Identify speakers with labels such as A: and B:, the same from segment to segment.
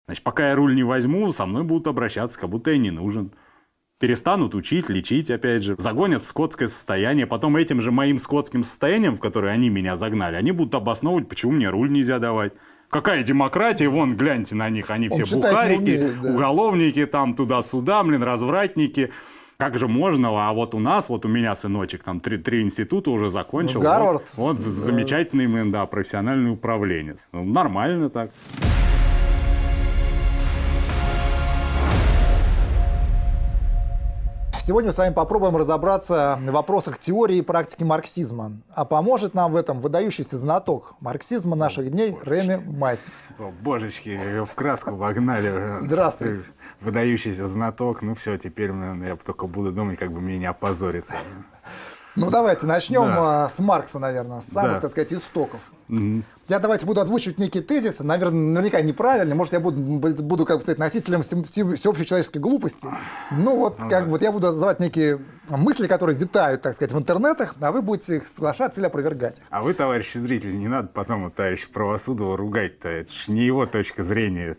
A: Значит, пока я руль не возьму, со мной будут обращаться, как будто я не нужен. Перестанут учить, лечить, опять же. Загонят в скотское состояние. Потом этим же моим скотским состоянием, в которое они меня загнали, они будут обосновывать, почему мне руль нельзя давать. Какая демократия? Вон, гляньте на них. Они все бухарики, уголовники, там туда-сюда, развратники. Как же можно? А вот у нас, вот у меня сыночек, там 3 института уже закончил.
B: Гарвард.
A: Вот замечательный, профессиональный управленец. Нормально так.
B: Сегодня мы с вами попробуем разобраться в вопросах теории и практики марксизма. А поможет нам в этом выдающийся знаток марксизма наших дней Реми Майснер.
A: О, божечки, в краску вогнали.
B: Здравствуйте.
A: Выдающийся знаток. Ну все, теперь я только буду думать, как бы мне не опозориться.
B: Ну давайте начнем с Маркса, наверное, с самых, так сказать, истоков. Я давайте буду озвучивать некие тезисы, наверняка неправильные, может, я буду как бы сказать, носителем всеобщей человеческой глупости. Ну вот, я буду задавать некие мысли, которые витают, так сказать, в интернетах, а вы будете их соглашаться или опровергать.
A: А вы, товарищи зрители, не надо потом товарища Правосудова ругать-то. Это же не его точка зрения,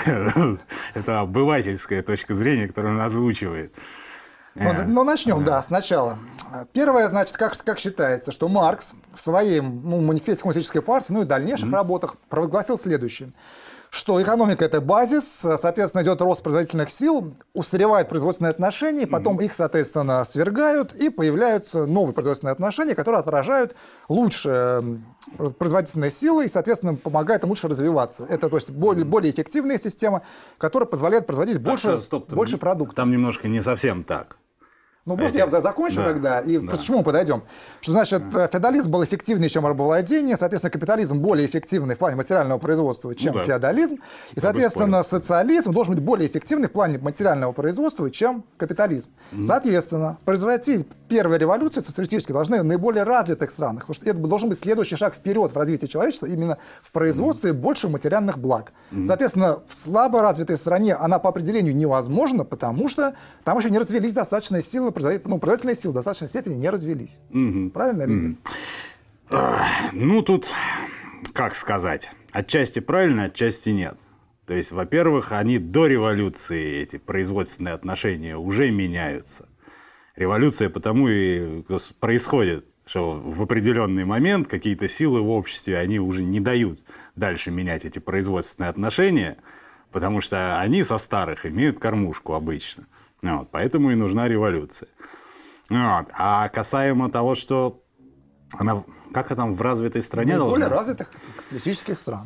A: это обывательская точка зрения, которую он озвучивает.
B: Ну, начнем, сначала. Первое, значит, как считается, что Маркс в своем манифесте коммунистической партии, ну и дальнейших работах провозгласил следующее, что экономика – это базис, соответственно, идет рост производительных сил, устаревают производственные отношения, потом их, соответственно, свергают, и появляются новые производственные отношения, которые отражают лучше производительные силы и, соответственно, помогают им лучше развиваться. Это, то есть, более эффективная система, которая позволяет производить больше продуктов.
A: Там немножко не совсем так.
B: Ну, может, я закончу тогда, и к чему мы подойдем? Что, значит, феодализм был эффективнее, чем рабовладение, соответственно, капитализм более эффективный в плане материального производства, чем феодализм, и, соответственно, социализм должен быть более эффективный в плане материального производства, чем капитализм. Соответственно, производить первые революции социалистические должны в наиболее развитых странах, потому что это должен быть следующий шаг вперед в развитии человечества именно в производстве больше материальных благ. Соответственно, в слабо развитой стране она по определению невозможна, потому что там еще не развились достаточные силы, производительные силы в достаточной степени не развились. Правильно или нет?
A: Ну, тут, как сказать, отчасти правильно, отчасти нет. То есть, во-первых, они до революции, эти производственные отношения, уже меняются. Революция потому и происходит, что в определенный момент какие-то силы в обществе, они уже не дают дальше менять эти производственные отношения, потому что они со старых имеют кормушку обычно. Вот, поэтому и нужна революция. Вот. А касаемо того, что она, как там в развитой стране должна?
B: Более развитых капиталистических стран.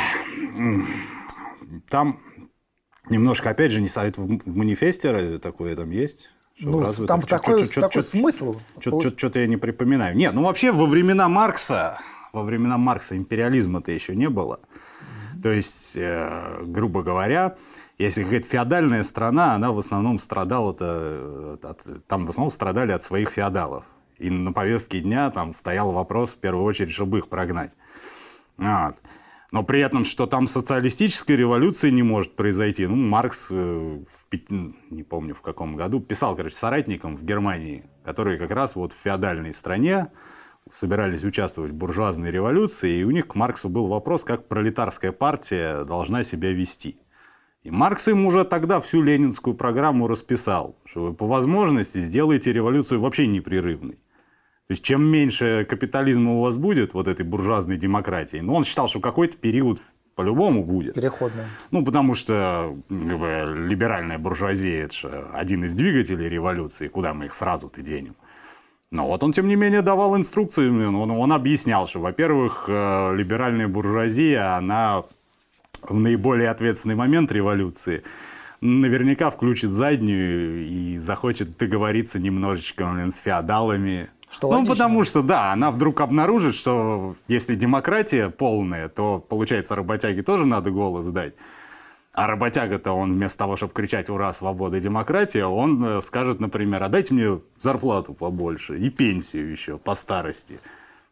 A: Там немножко, опять же, не совет в манифесте такое там есть.
B: Ну, там такой смысл.
A: Что-то я не припоминаю. Нет, ну вообще во времена Маркса империализма-то еще не было. То есть, грубо говоря, если говорить, феодальная страна, она в основном страдала там в основном страдали от своих феодалов. И на повестке дня там стоял вопрос, в первую очередь, чтобы их прогнать. Вот. Но при этом, что там социалистической революции не может произойти. Ну, Маркс, не помню в каком году, писал, соратникам в Германии, которые как раз вот в феодальной стране собирались участвовать в буржуазной революции, и у них к Марксу был вопрос, как пролетарская партия должна себя вести. И Маркс им уже тогда всю ленинскую программу расписал, что вы по возможности сделаете революцию вообще непрерывной. То есть, чем меньше капитализма у вас будет, вот этой буржуазной демократии, он считал, что какой-то период по-любому будет.
B: Переходный.
A: Ну, потому что либеральная буржуазия – это же один из двигателей революции, куда мы их сразу-то денем. Но вот он, тем не менее, давал инструкции, он объяснял, что, во-первых, либеральная буржуазия, она в наиболее ответственный момент революции наверняка включит заднюю и захочет договориться немножечко с феодалами.
B: Что логично.
A: Потому что, да, она вдруг обнаружит, что если демократия полная, то, получается, работяге тоже надо голос дать. А работяга-то, он вместо того, чтобы кричать «Ура, свобода, демократия», он скажет, например, а дайте мне зарплату побольше и пенсию еще по старости.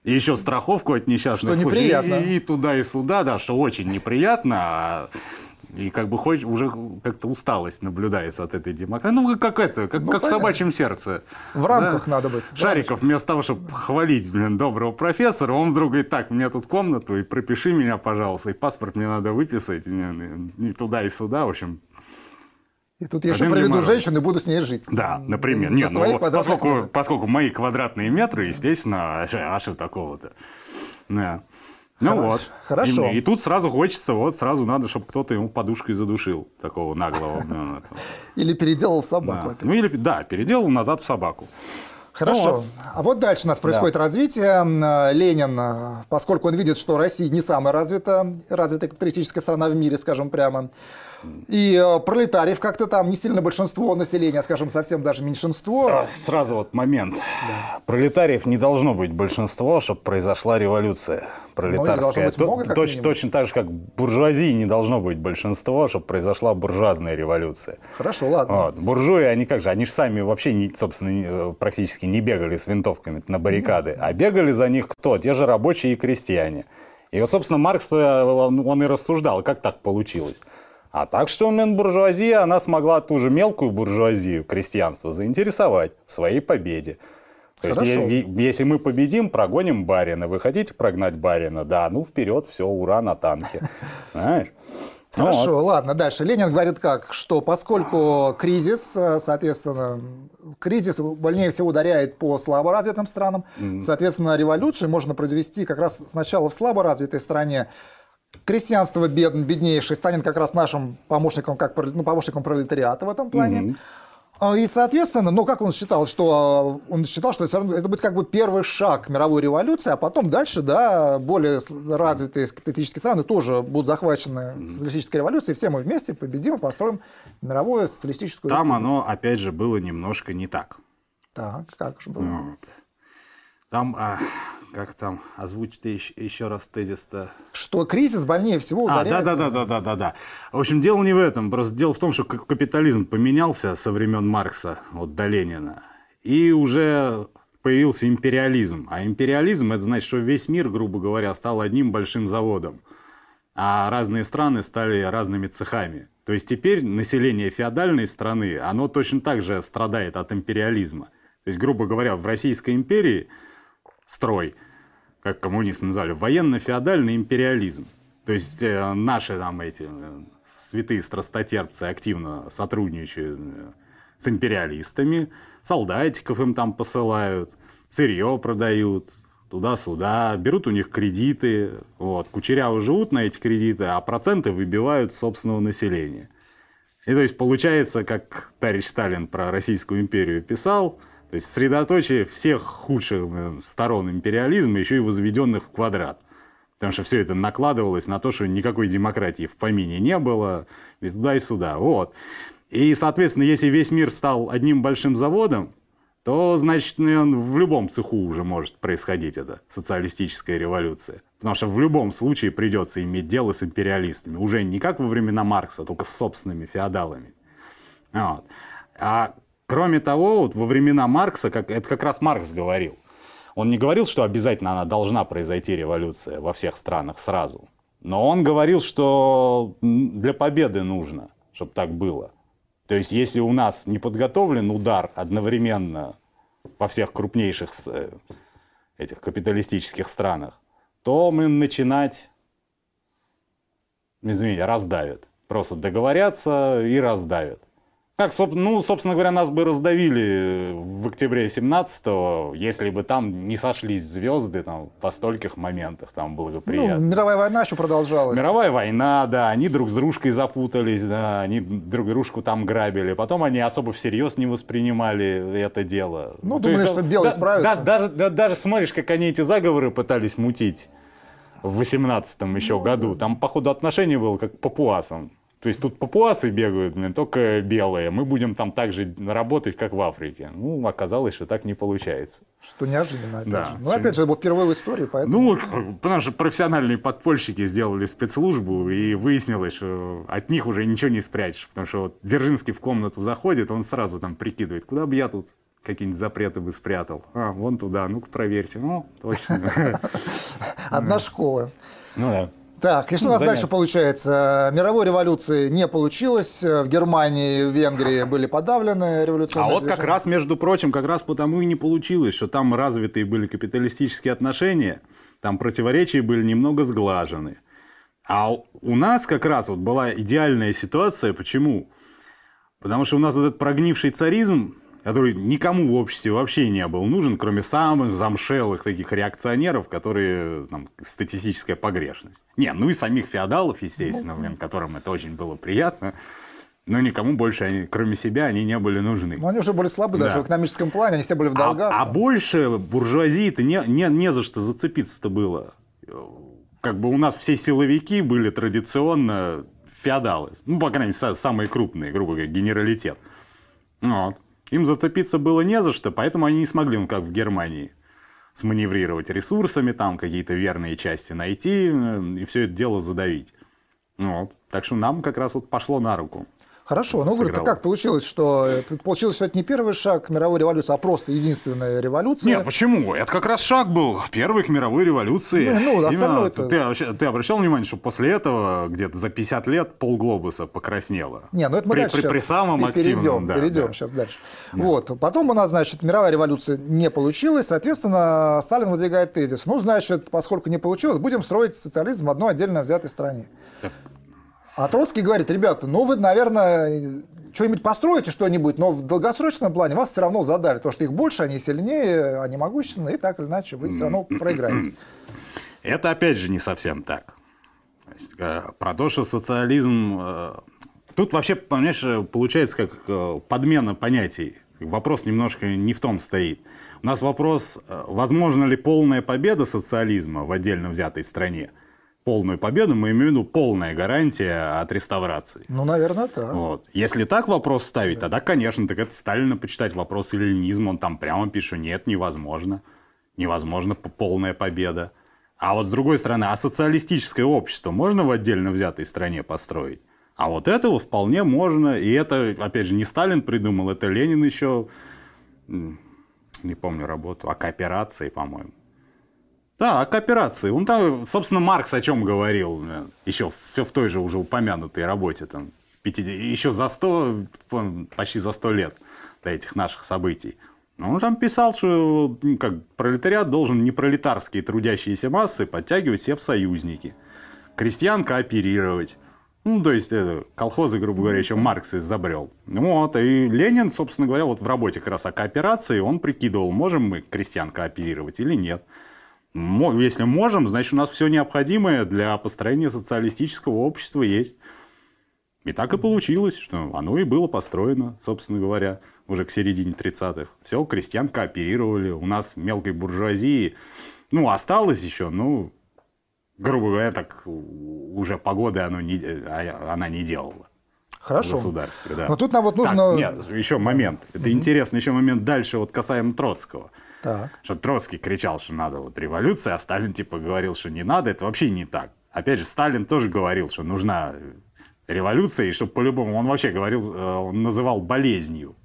A: И еще страховку от несчастных
B: случаев. Что неприятно.
A: И туда, и сюда, да, что очень неприятно. И как бы уже как-то усталость наблюдается от этой демократии. Ну, как в собачьем сердце.
B: В рамках надо быть.
A: Шариков вместо того, чтобы хвалить, доброго профессора, он вдруг говорит: так, мне тут комнату, и пропиши меня, пожалуйста, и паспорт мне надо выписать, и туда, и сюда, в общем.
B: И тут я еще проведу женщину и буду с ней жить.
A: Да, например. Нет, поскольку мои квадратные метры, естественно, а что такого-то? Да.
B: Хорошо.
A: И тут сразу хочется, сразу надо, чтобы кто-то ему подушкой задушил такого наглого.
B: Или переделал в собаку.
A: Да. Переделал назад в собаку.
B: Хорошо. А вот дальше у нас происходит развитие. Ленин, поскольку он видит, что Россия не самая развитая капиталистическая страна в мире, скажем прямо, и пролетариев как-то там не сильно большинство населения, скажем, совсем даже меньшинство.
A: Сразу момент. Да. Пролетариев не должно быть большинство, чтобы произошла революция пролетарская. Точно так же, как буржуазии не должно быть большинство, чтобы произошла буржуазная революция.
B: Хорошо, ладно.
A: Буржуи, они же сами вообще, собственно, практически не бегали с винтовками на баррикады, а бегали за них кто? Те же рабочие и крестьяне. И собственно, Маркс, он и рассуждал, как так получилось. А так что буржуазия, она смогла ту же мелкую буржуазию, крестьянство, заинтересовать в своей победе. То есть, если мы победим, прогоним барина. Вы хотите прогнать барина? Да, вперед, все, ура, на танке. Знаешь?
B: Хорошо, ладно, дальше. Ленин говорит что поскольку кризис, соответственно, кризис больнее всего ударяет по слаборазвитым странам, соответственно, революцию можно произвести как раз сначала в слаборазвитой стране. Крестьянство беднейшее станет как раз нашим помощником, помощником пролетариата в этом плане. И, соответственно, как он считал, что это будет как бы первый шаг мировой революции, а потом дальше, более развитые капиталистические страны тоже будут захвачены социалистической революцией, все мы вместе победим и построим мировую социалистическую республику.
A: Там оно, опять же, было немножко не так.
B: Так, как же было?
A: Там... Как там? Озвучьте еще раз тезис-то.
B: Что кризис больнее всего ударяет.
A: Да. В общем, дело не в этом. Просто дело в том, что капитализм поменялся со времен Маркса, до Ленина. И уже появился империализм. А империализм — это значит, что весь мир, грубо говоря, стал одним большим заводом. А разные страны стали разными цехами. То есть теперь население феодальной страны, оно точно так же страдает от империализма. То есть, грубо говоря, в Российской империи строй, как коммунисты назвали, военно-феодальный империализм. То есть наши эти святые страстотерпцы активно сотрудничают с империалистами, солдатиков им там посылают, сырье продают туда-сюда, берут у них кредиты, кучеряво живут на эти кредиты, а проценты выбивают с собственного населения. И то есть получается, как товарищ Сталин про Российскую империю писал, то есть средоточие всех худших сторон империализма, еще и возведенных в квадрат. Потому что все это накладывалось на то, что никакой демократии в помине не было, и туда, и сюда. И, соответственно, если весь мир стал одним большим заводом, то, значит, в любом цеху уже может происходить эта социалистическая революция. Потому что в любом случае придется иметь дело с империалистами. Уже не как во времена Маркса, только с собственными феодалами. Кроме того, во времена Маркса, это как раз Маркс говорил, он не говорил, что обязательно она должна произойти революция во всех странах сразу. Но он говорил, что для победы нужно, чтобы так было. То есть, если у нас не подготовлен удар одновременно во всех крупнейших этих капиталистических странах, то мы начинать, раздавят. Просто договорятся и раздавят. Как, собственно говоря, нас бы раздавили в октябре 17-го, если бы там не сошлись звезды во стольких моментах там благоприятно.
B: Мировая война еще продолжалась.
A: Мировая война, да, они друг с дружкой запутались, да, они друг дружку там грабили. Потом они особо всерьез не воспринимали это дело.
B: Думали, что белые справятся.
A: Даже смотришь, как они эти заговоры пытались мутить в 18-м еще году. Там, походу, отношение было как к папуасам. То есть тут папуасы бегают, только белые. Мы будем там так же работать, как в Африке. Оказалось, что так не получается.
B: Что неожиданно, опять же. Опять же, впервые в истории, поэтому...
A: Потому что профессиональные подпольщики сделали спецслужбу, и выяснилось, что от них уже ничего не спрячешь. Потому что Дзержинский в комнату заходит, он сразу там прикидывает, куда бы я тут какие-нибудь запреты бы спрятал. Вон туда, ну-ка проверьте. Ну, точно.
B: Одна школа.
A: Ну да.
B: Так, и что у нас дальше получается? Мировой революции не получилось. В Германии, в Венгрии были подавлены революционные
A: вот
B: движения.
A: как раз, между прочим, как раз потому и не получилось, что там развитые были капиталистические отношения, там противоречия были немного сглажены. А у нас как раз вот была идеальная ситуация. Почему? Потому что у нас вот этот прогнивший царизм, который никому в обществе вообще не был нужен, кроме самых замшелых таких реакционеров, которые там, статистическая погрешность. Ну и самих феодалов, естественно, которым это очень было приятно. Но никому больше, кроме себя, они не были нужны.
B: Но они уже были слабы даже в экономическом плане, они все были в долгах.
A: А больше буржуазии-то не за что зацепиться-то было. Как бы у нас все силовики были традиционно феодалы. Ну, по крайней мере, самые крупные, грубо говоря, генералитет. Вот. Им зацепиться было не за что, поэтому они не смогли, как в Германии, сманеврировать ресурсами, там какие-то верные части найти и все это дело задавить. Вот. Так что нам как раз вот пошло на руку.
B: Хорошо, ну, говорит, как получилось, что это не первый шаг к мировой революции, а просто единственная революция?
A: Нет, почему? Это как раз шаг был первый к мировой революции.
B: Остальное
A: ты обращал внимание, что после этого где-то за 50 лет полглобуса покраснело?
B: Это мы дальше
A: при самом активном.
B: Перейдем сейчас дальше. Да. Вот. Потом у нас, значит, мировая революция не получилась, соответственно, Сталин выдвигает тезис. Значит, поскольку не получилось, будем строить социализм в одной отдельно взятой стране. Да. А Троцкий говорит: ребята, вы, наверное, что-нибудь построите, что-нибудь, но в долгосрочном плане вас все равно задавят, потому что их больше, они сильнее, они могущественные, и так или иначе вы все равно проиграете.
A: Это, опять же, не совсем так. То есть, про то, что социализм... Тут вообще, понимаешь, получается как подмена понятий. Вопрос немножко не в том стоит. У нас вопрос, возможно ли полная победа социализма в отдельно взятой стране. Полную победу, мы имеем в виду полная гарантия от реставрации.
B: Наверное, так.
A: Вот. Если так вопрос ставить, тогда, конечно, так это Сталина почитать вопрос ленинизма. Он там прямо пишет, что нет, невозможно. Невозможно полная победа. А вот с другой стороны, а социалистическое общество можно в отдельно взятой стране построить? А вот этого вполне можно. И это, опять же, не Сталин придумал, это Ленин еще, не помню работу, о кооперации, по-моему. Да, о кооперации. Он там, собственно, Маркс о чем говорил, еще в той же уже упомянутой работе, там, еще почти за 100 лет до этих наших событий. Он там писал, что пролетариат должен непролетарские трудящиеся массы подтягивать себе в союзники, крестьян кооперировать. То есть, колхозы, грубо говоря, еще Маркс изобрел. И Ленин, собственно говоря, вот в работе как раз о кооперации, он прикидывал, можем мы крестьян кооперировать или нет. Если можем, значит, у нас все необходимое для построения социалистического общества есть. И так и получилось, что оно и было построено, собственно говоря, уже к середине 30-х. Все, крестьян кооперировали. У нас мелкой буржуазии, осталось еще, грубо говоря, так уже погоды она не делала.
B: Хорошо.
A: В государстве, да.
B: Но тут нам нужно...
A: еще момент. Это интересный еще момент дальше, касаемо Троцкого.
B: Так.
A: Что Троцкий кричал, что надо революция, а Сталин говорил, что не надо. Это вообще не так. Опять же, Сталин тоже говорил, что нужна революция, и что по-любому, он вообще говорил, он называл болезнью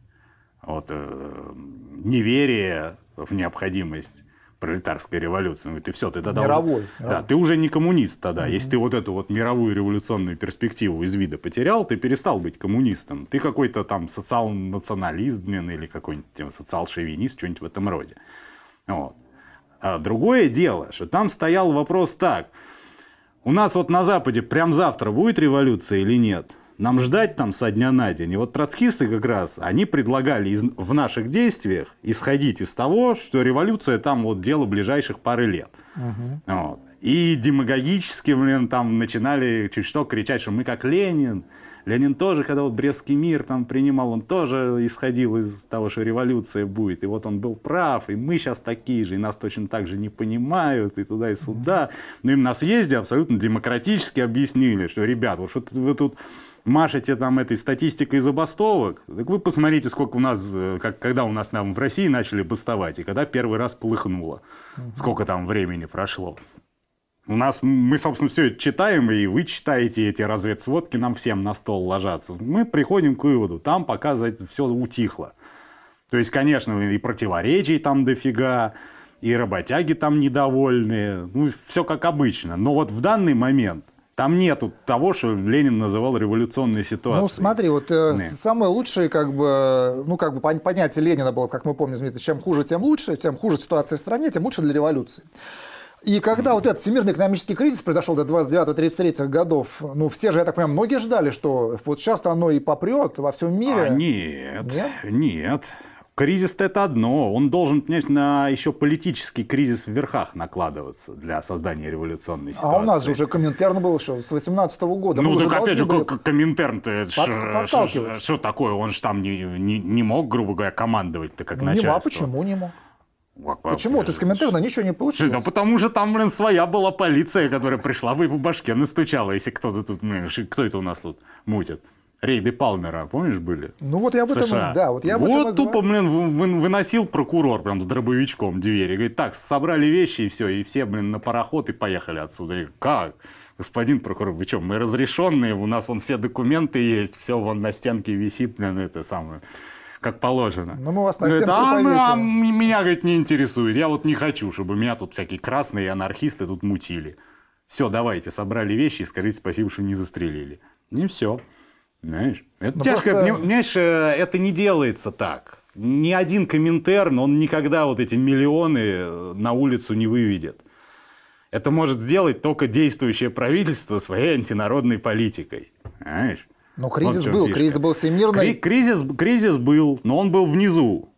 A: неверие в необходимость пролетарской революции. Ты все, ты тогда...
B: Мировой.
A: Да, ты уже не коммунист тогда. Если ты эту мировую революционную перспективу из вида потерял, ты перестал быть коммунистом. Ты какой-то там социал-националист или какой-нибудь социал-шовинист, что-нибудь в этом роде. Вот. А другое дело, что там стоял вопрос так. У нас на Западе прям завтра будет революция или нет? Нам ждать там со дня на день. И троцкисты как раз, они предлагали в наших действиях исходить из того, что революция там дело ближайших пары лет. Вот. И демагогически, там начинали чуть что кричать, что мы как Ленин. Ленин тоже, когда Брестский мир там принимал, он тоже исходил из того, что революция будет. И он был прав, и мы сейчас такие же, и нас точно так же не понимают, и туда, и сюда. Но им на съезде абсолютно демократически объяснили, что, ребят, что вы тут машете этой статистикой забастовок, так вы посмотрите, сколько у нас, когда у нас в России начали бастовать, и когда первый раз полыхнуло, сколько там времени прошло. Мы, собственно, все это читаем, и вы читаете эти разведсводки, нам всем на стол ложатся. Мы приходим к выводу, там пока все утихло. То есть, конечно, и противоречий там дофига, и работяги там недовольные. Ну, все как обычно. Но вот в данный момент там нету того, что Ленин называл революционной ситуацией.
B: Ну, смотри, вот самое лучшее, понятие Ленина было, как мы помним, чем хуже, тем лучше, тем хуже ситуация в стране, тем лучше для революции. И когда вот этот всемирный экономический кризис произошел до 29-33 годов, ну, все же, я так понимаю, многие ждали, что вот сейчас-то оно и попрет во всем мире.
A: Нет. Кризис-то это одно. Он должен, конечно, еще политический кризис в верхах накладываться для создания революционной ситуации.
B: А у нас же уже Коминтерн был что, с 18-го года.
A: Ну, так опять же, Коминтерн-то что такое? Он же там не мог, грубо говоря, командовать-то как начальство.
B: А почему не мог? Почему? Ты с Коминтерна ничего не получилось?
A: Да потому что там, своя была полиция, которая пришла бы и по башке настучала, если кто-то тут, кто это у нас тут мутит. Рейды Палмера, помнишь, были?
B: Ну вот я об этом, да, вот я об этом
A: Вот тупо, выносил прокурор прям с дробовичком двери. Говорит, так, собрали вещи и все, на пароход и поехали отсюда. И как? Господин прокурор, вы что, мы разрешенные, у нас вон все документы есть, все вон на стенке висит, это самое, как положено.
B: Ну мы вас на стенку повесим.
A: Меня, говорит, не интересует. Я вот не хочу, чтобы меня тут всякие красные анархисты тут мутили. Все, давайте, собрали вещи и скажите спасибо, что не застрелили. И все. Знаешь, это тяжко. Понимаешь, это не делается так. Ни один Коминтерн, он никогда вот эти миллионы на улицу не выведет. Это может сделать только действующее правительство своей антинародной политикой. Знаешь?
B: Но кризис был всемирный.
A: Кризис был, но он был внизу.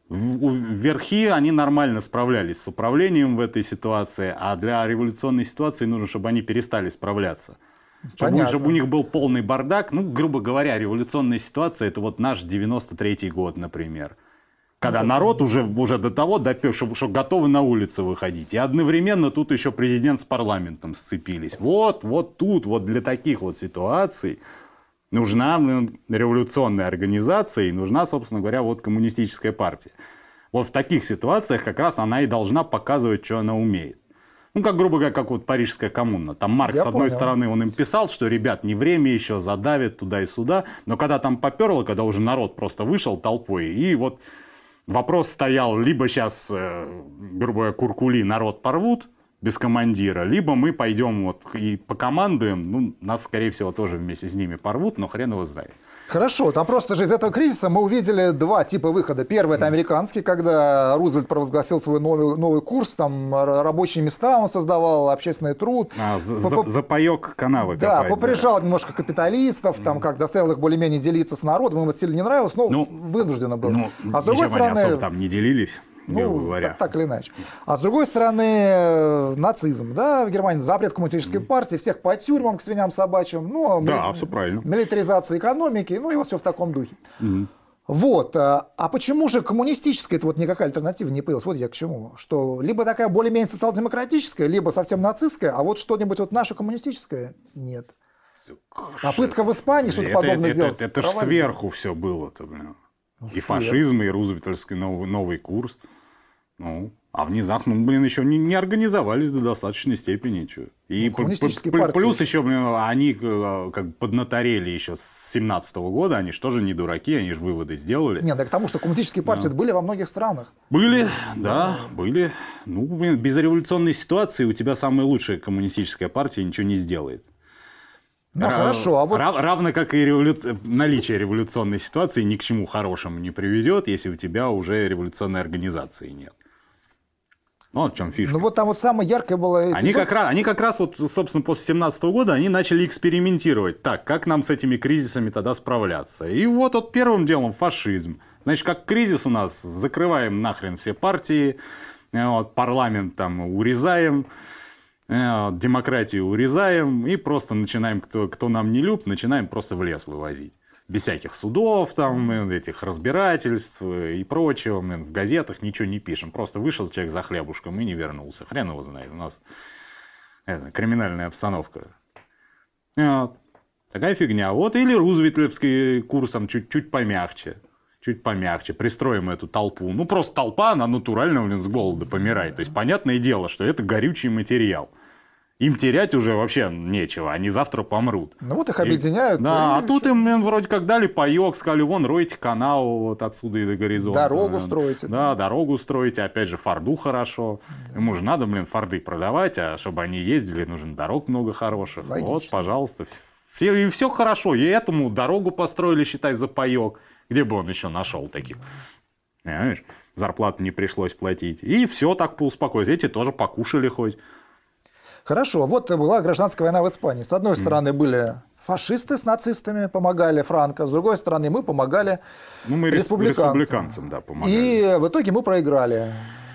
A: Верхи, они нормально справлялись с управлением в этой ситуации, а для революционной ситуации нужно, чтобы они перестали справляться. Чтобы у них был полный бардак. Ну, грубо говоря, революционная ситуация – это вот наш 93-й год, например. Когда народ уже до того допёр, что готовы на улицу выходить. И одновременно тут еще президент с парламентом сцепились. Вот тут, вот для таких вот ситуаций нужна революционная организация и нужна, собственно говоря, вот коммунистическая партия. Вот в таких ситуациях как раз она и должна показывать, что она умеет. Ну, как, грубо говоря, как вот Парижская коммуна. Там Маркс, с одной стороны, он им писал, что, ребят, не время еще, задавят туда и сюда. Но когда там поперло, когда уже народ просто вышел толпой, и вот вопрос стоял, либо сейчас, грубо говоря, куркули народ порвут без командира, либо мы пойдем вот и покомандуем, ну, нас, скорее всего, тоже вместе с ними порвут, но хрен его знает.
B: Хорошо, там просто же из этого кризиса мы увидели два типа выхода. Первый – это американский, когда Рузвельт провозгласил свой новый курс, там рабочие места он создавал, общественный труд.
A: За паёк канавы
B: копать. Да, поприжал немножко капиталистов, там как заставил их более-менее делиться с народом, ему это сильно не нравилось, но вынужденно был.
A: А с другой стороны… Они особо там не делились.
B: Так или иначе. А с другой стороны, нацизм, да, в Германии запрет коммунистической партии, всех по тюрьмам, к свиням собачьим,
A: все правильно.
B: Милитаризация экономики, и вот все в таком духе. Вот, а почему же коммунистическая, это вот никакая альтернатива не появилась? Вот я к чему, что либо такая более-менее социал-демократическая, либо совсем нацистская, а вот что-нибудь вот наше коммунистическое нет. Попытка в Испании что-то подобное сделать.
A: Это же сверху все было-то, блин. И фашизм, и рузвельтовский новый курс. А внезапно, еще не организовались до достаточной степени. И плюс еще, они как поднаторели еще с 17-го года, они же тоже не дураки, они же выводы сделали.
B: Нет, да к тому, что коммунистические партии были во многих странах.
A: Были. Без революционной ситуации у тебя самая лучшая коммунистическая партия ничего не сделает.
B: Хорошо, а вот…
A: Равно как и наличие революционной ситуации ни к чему хорошему не приведет, если у тебя уже революционной организации нет. Вот в чем фишка.
B: Вот там вот самое яркое было…
A: Они как раз, вот, собственно, после 17-го года они начали экспериментировать. Так, как нам с этими кризисами тогда справляться? И вот первым делом фашизм. Значит, как кризис у нас, закрываем нахрен все партии, парламент там урезаем, демократию урезаем и просто начинаем, кто нам не люб, начинаем просто в лес вывозить. Без всяких судов, там, этих разбирательств и прочего. В газетах ничего не пишем. Просто вышел человек за хлебушком и не вернулся. Хрен его знает. У нас криминальная обстановка. Такая фигня. Вот или рузвельтовский курс там чуть помягче. Пристроим эту толпу. Просто толпа, она натурально с голода помирает. То есть, понятное дело, что это горючий материал. Им терять уже вообще нечего, они завтра помрут.
B: Ну вот их объединяют.
A: Да, а тут им вроде как дали паёк, сказали, вон, ройте канал вот отсюда и до горизонта.
B: Дорогу строите.
A: Да, дорогу строите, опять же, форду хорошо. Да. Ему же надо, форды продавать, а чтобы они ездили, нужно дорог много хороших. Логично. Вот, пожалуйста. И все хорошо, и этому дорогу построили, считай, за паёк. Где бы он еще нашел таких? Понимаешь? Зарплату не пришлось платить. И все так поуспокоились. Эти тоже покушали хоть.
B: Хорошо, вот была гражданская война в Испании. С одной стороны были фашисты с нацистами, помогали Франко, с другой стороны мы помогали республиканцам. Да, помогали. И в итоге мы проиграли.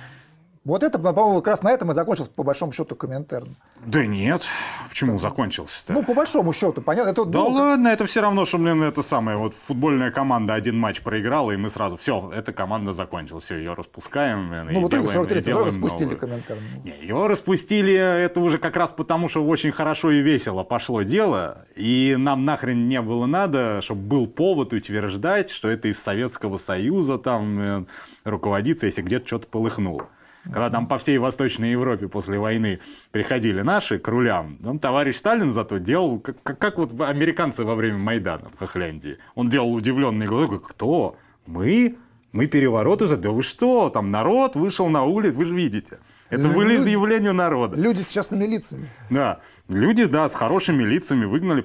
B: Вот это, по-моему, как раз на этом и закончился, по большому счету, Коминтерн.
A: Да нет. Почему закончился-то?
B: Ну, по большому счету, понятно. Это
A: да ладно, это все равно, что, это самое, вот футбольная команда один матч проиграла, и мы сразу, все, эта команда закончилась, все, ее распускаем.
B: Ну, в итоге в 43-м распустили Коминтерн.
A: Не, ее распустили, это уже как раз потому, что очень хорошо и весело пошло дело, и нам нахрен не было надо, чтобы был повод утверждать, что это из Советского Союза там руководится, если где-то что-то полыхнуло. Когда там по всей Восточной Европе после войны приходили наши к рулям, там товарищ Сталин зато делал, как вот американцы во время Майдана в Хохляндии. Он делал удивленные глаза, говорит, кто? Мы? Мы переворот уже? Да вы что? Там народ вышел на улицу, вы же видите. Это волеизъявление народа.
B: Люди с частными лицами.
A: Да, люди, да, с хорошими лицами выгнали,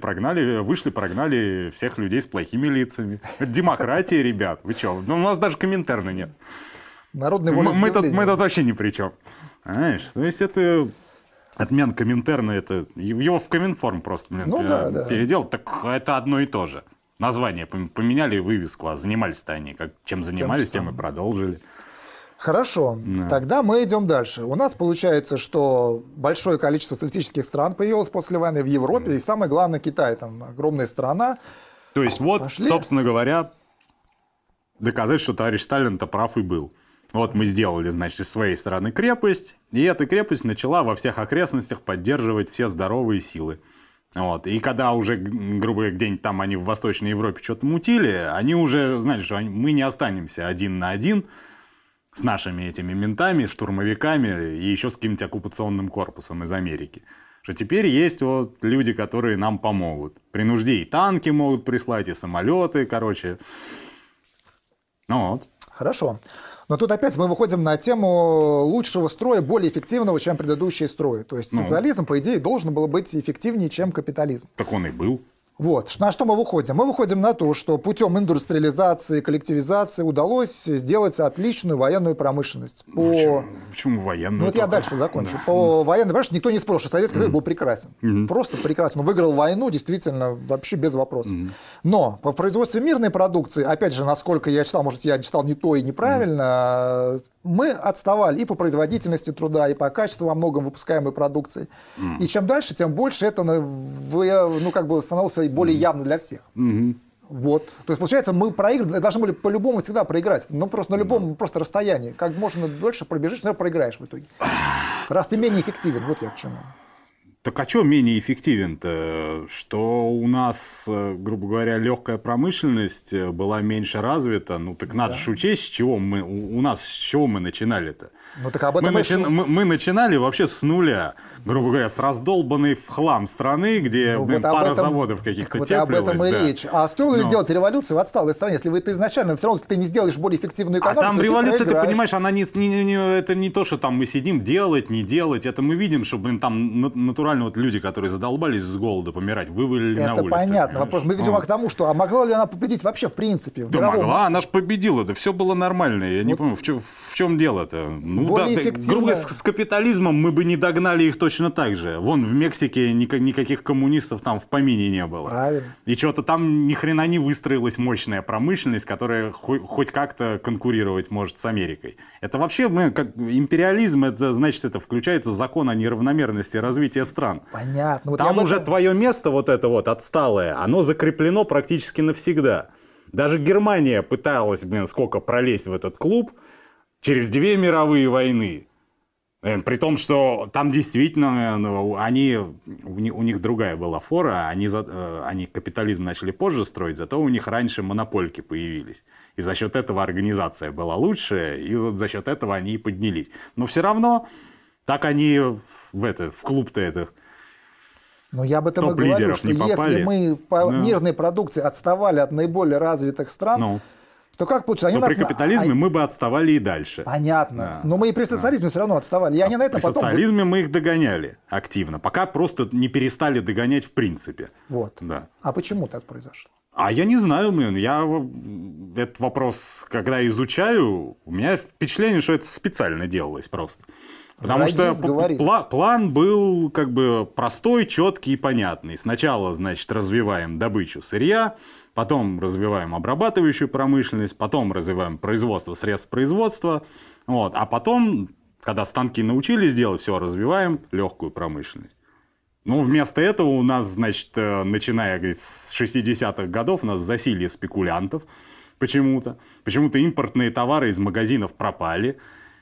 A: прогнали всех людей с плохими лицами. Это демократия, ребят. Вы что? У нас даже Коминтерна нет.
B: Народный волеизъявление.
A: Мы тут вообще ни при чем. Понимаешь? То есть это отмен Коминтерна, это его в Коминформ просто переделал. Так это одно и то же. Название поменяли, вывеску, а занимались-то они чем занимались, тем и продолжили.
B: Хорошо, тогда мы идем дальше. У нас получается, что большое количество социалистических стран появилось после войны в Европе, и самое главное Китай, там огромная страна.
A: То есть вот, собственно говоря, доказать, что товарищ Сталин-то прав и был. Вот мы сделали, значит, с своей стороны крепость, и эта крепость начала во всех окрестностях поддерживать все здоровые силы. Вот. И когда уже, грубо говоря, где-нибудь там они в Восточной Европе что-то мутили, они уже знали, что мы не останемся один на один с нашими этими ментами, штурмовиками и еще с каким-нибудь оккупационным корпусом из Америки. Что теперь есть вот люди, которые нам помогут. При нужде и танки могут прислать, и самолеты, короче. Ну вот.
B: Хорошо. Но тут опять мы выходим на тему лучшего строя, более эффективного, чем предыдущие строи. То есть социализм, по идее, должен был быть эффективнее, чем капитализм.
A: Так он и был.
B: Вот. На что мы выходим? Мы выходим на то, что путем индустриализации, коллективизации удалось сделать отличную военную промышленность.
A: Почему военную?
B: Ну, вот я дальше закончу. Да. По военной промышленности никто не спрашивает. Советский Союз был прекрасен. Просто прекрасен. Он выиграл войну, действительно, вообще без вопросов. Но по производству мирной продукции, опять же, насколько я читал, может, я читал не то и неправильно, мы отставали и по производительности труда, и по качеству во многом выпускаемой продукции. И чем дальше, тем больше это становилось более явно для всех. Вот. То есть, получается, мы должны были по-любому всегда проиграть. Ну, просто на любом просто расстоянии. Как можно дольше пробежишь, но проиграешь в итоге. Раз ты менее эффективен. Вот я к чему.
A: Так а что менее эффективен-то? Что у нас, грубо говоря, легкая промышленность была меньше развита? Ну так надо же учесть, с чего мы начинали-то?
B: Ну так об этом
A: мы начинали вообще с нуля, грубо говоря, с раздолбанной в хлам страны, где пара заводов каких-то теплилось.
B: Вот об этом и речь. А стоило ли делать революцию в отсталой стране, если ты изначально все равно ты не сделаешь более эффективную экономику?
A: А там революция, ты понимаешь, она это не то, что там мы сидим делать, не делать. Это мы видим, что, там натурально вот люди, которые задолбались с голода помирать, вывалили на улицу.
B: Это понятно. Вопрос. Мы ведем к тому, что а могла ли она победить вообще в принципе?
A: Да могла, она же победила, да все было нормально. Я не помню, в чем дело-то.
B: Более эффективно.
A: Грубо говоря, с капитализмом мы бы не догнали их точно так же. Вон в Мексике никаких коммунистов там в помине не было.
B: Правильно.
A: И что-то там ни хрена не выстроилась мощная промышленность, которая хоть как-то конкурировать может с Америкой. Это вообще, как империализм, это значит, это включается закон о неравномерности развития стран.
B: Понятно. Вот
A: там уже твое место вот это вот отсталое, оно закреплено практически навсегда. Даже Германия пыталась, сколько пролезть в этот клуб через 2 мировые войны. При том, что там действительно у них другая была фора, они капитализм начали позже строить, зато у них раньше монопольки появились. И за счет этого организация была лучше, и вот за счет этого они и поднялись. Но все равно так они в клуб-то
B: Но я об этом и говорю, что если мы по мирной продукции отставали от наиболее развитых стран, то как получилось?
A: При капитализме мы бы отставали и дальше.
B: Понятно. Но мы и при социализме все равно отставали. И они на этом
A: при социализме мы их догоняли активно, пока просто не перестали догонять в принципе.
B: Вот.
A: Да.
B: А почему так произошло?
A: А я не знаю, я этот вопрос, когда изучаю, у меня впечатление, что это специально делалось просто. Потому что план был как бы простой, четкий и понятный. Сначала, значит, развиваем добычу сырья, потом развиваем обрабатывающую промышленность, потом развиваем производство средств производства, а потом, когда станки научились делать, все, развиваем легкую промышленность. Вместо этого у нас, значит, начиная с 60-х годов, у нас засилье спекулянтов почему-то. Почему-то импортные товары из магазинов пропали.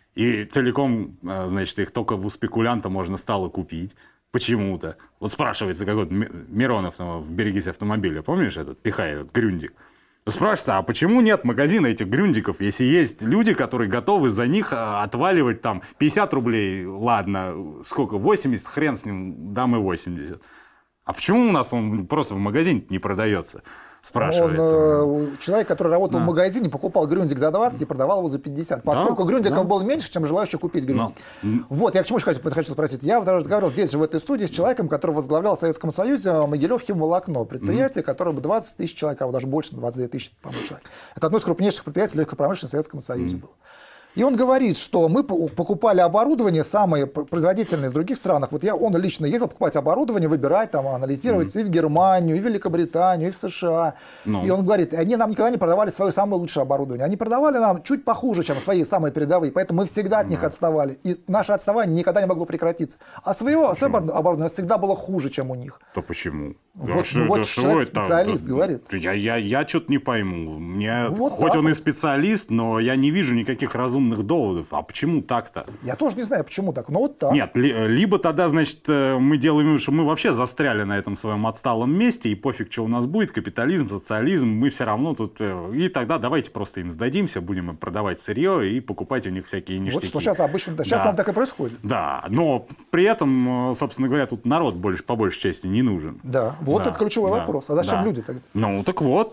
A: И целиком, значит, их только у спекулянта можно стало купить. Почему-то. Вот спрашивается какой-то Миронов в «Берегись автомобиля». Помнишь этот? Пихай этот грюндик. Спрашивается, а почему нет магазина этих грюндиков, если есть люди, которые готовы за них отваливать там 50 рублей, ладно, сколько, 80, хрен с ним, дам и 80. А почему у нас он просто в магазине не продается? Спрашивается.
B: Человек, который работал в магазине, покупал грюндик за 20 и продавал его за 50. Поскольку грюндиков было меньше, чем желающих купить грюндик. Вот, я к чему хочу спросить. Я разговаривал здесь же, в этой студии, с человеком, который возглавлял в Советском Союзе Могилев химволокно. Предприятие, которое бы 20 тысяч человек, даже больше, 22 тысячи, по-моему, человек. Это одно из крупнейших предприятий легкой промышленности в Советском Союзе было. И он говорит, что мы покупали оборудование самое производительное в других странах. Вот он лично ездил покупать оборудование, выбирать, анализировать и в Германию, и в Великобританию, и в США. И он говорит, они нам никогда не продавали свое самое лучшее оборудование. Они продавали нам чуть похуже, чем свои самые передовые. Поэтому мы всегда от них отставали. И наше отставание никогда не могло прекратиться. А свое оборудование всегда было хуже, чем у них.
A: То почему?
B: Вот человек специалист говорит.
A: Я что-то не пойму. Хоть он и специалист, но я не вижу никаких разумных доводов. А почему так-то?
B: Я тоже не знаю, почему так, но вот так.
A: Нет, либо тогда, значит, мы делаем вывод, что мы вообще застряли на этом своем отсталом месте, и пофиг, что у нас будет, капитализм, социализм, мы все равно тут... И тогда давайте просто им сдадимся, будем им продавать сырье и покупать у них всякие ништяки.
B: Вот что сейчас обычно, сейчас нам так и происходит.
A: Да, но при этом, собственно говоря, тут народ по большей части не нужен.
B: Да, вот это ключевой вопрос. А зачем люди тогда?
A: Так вот,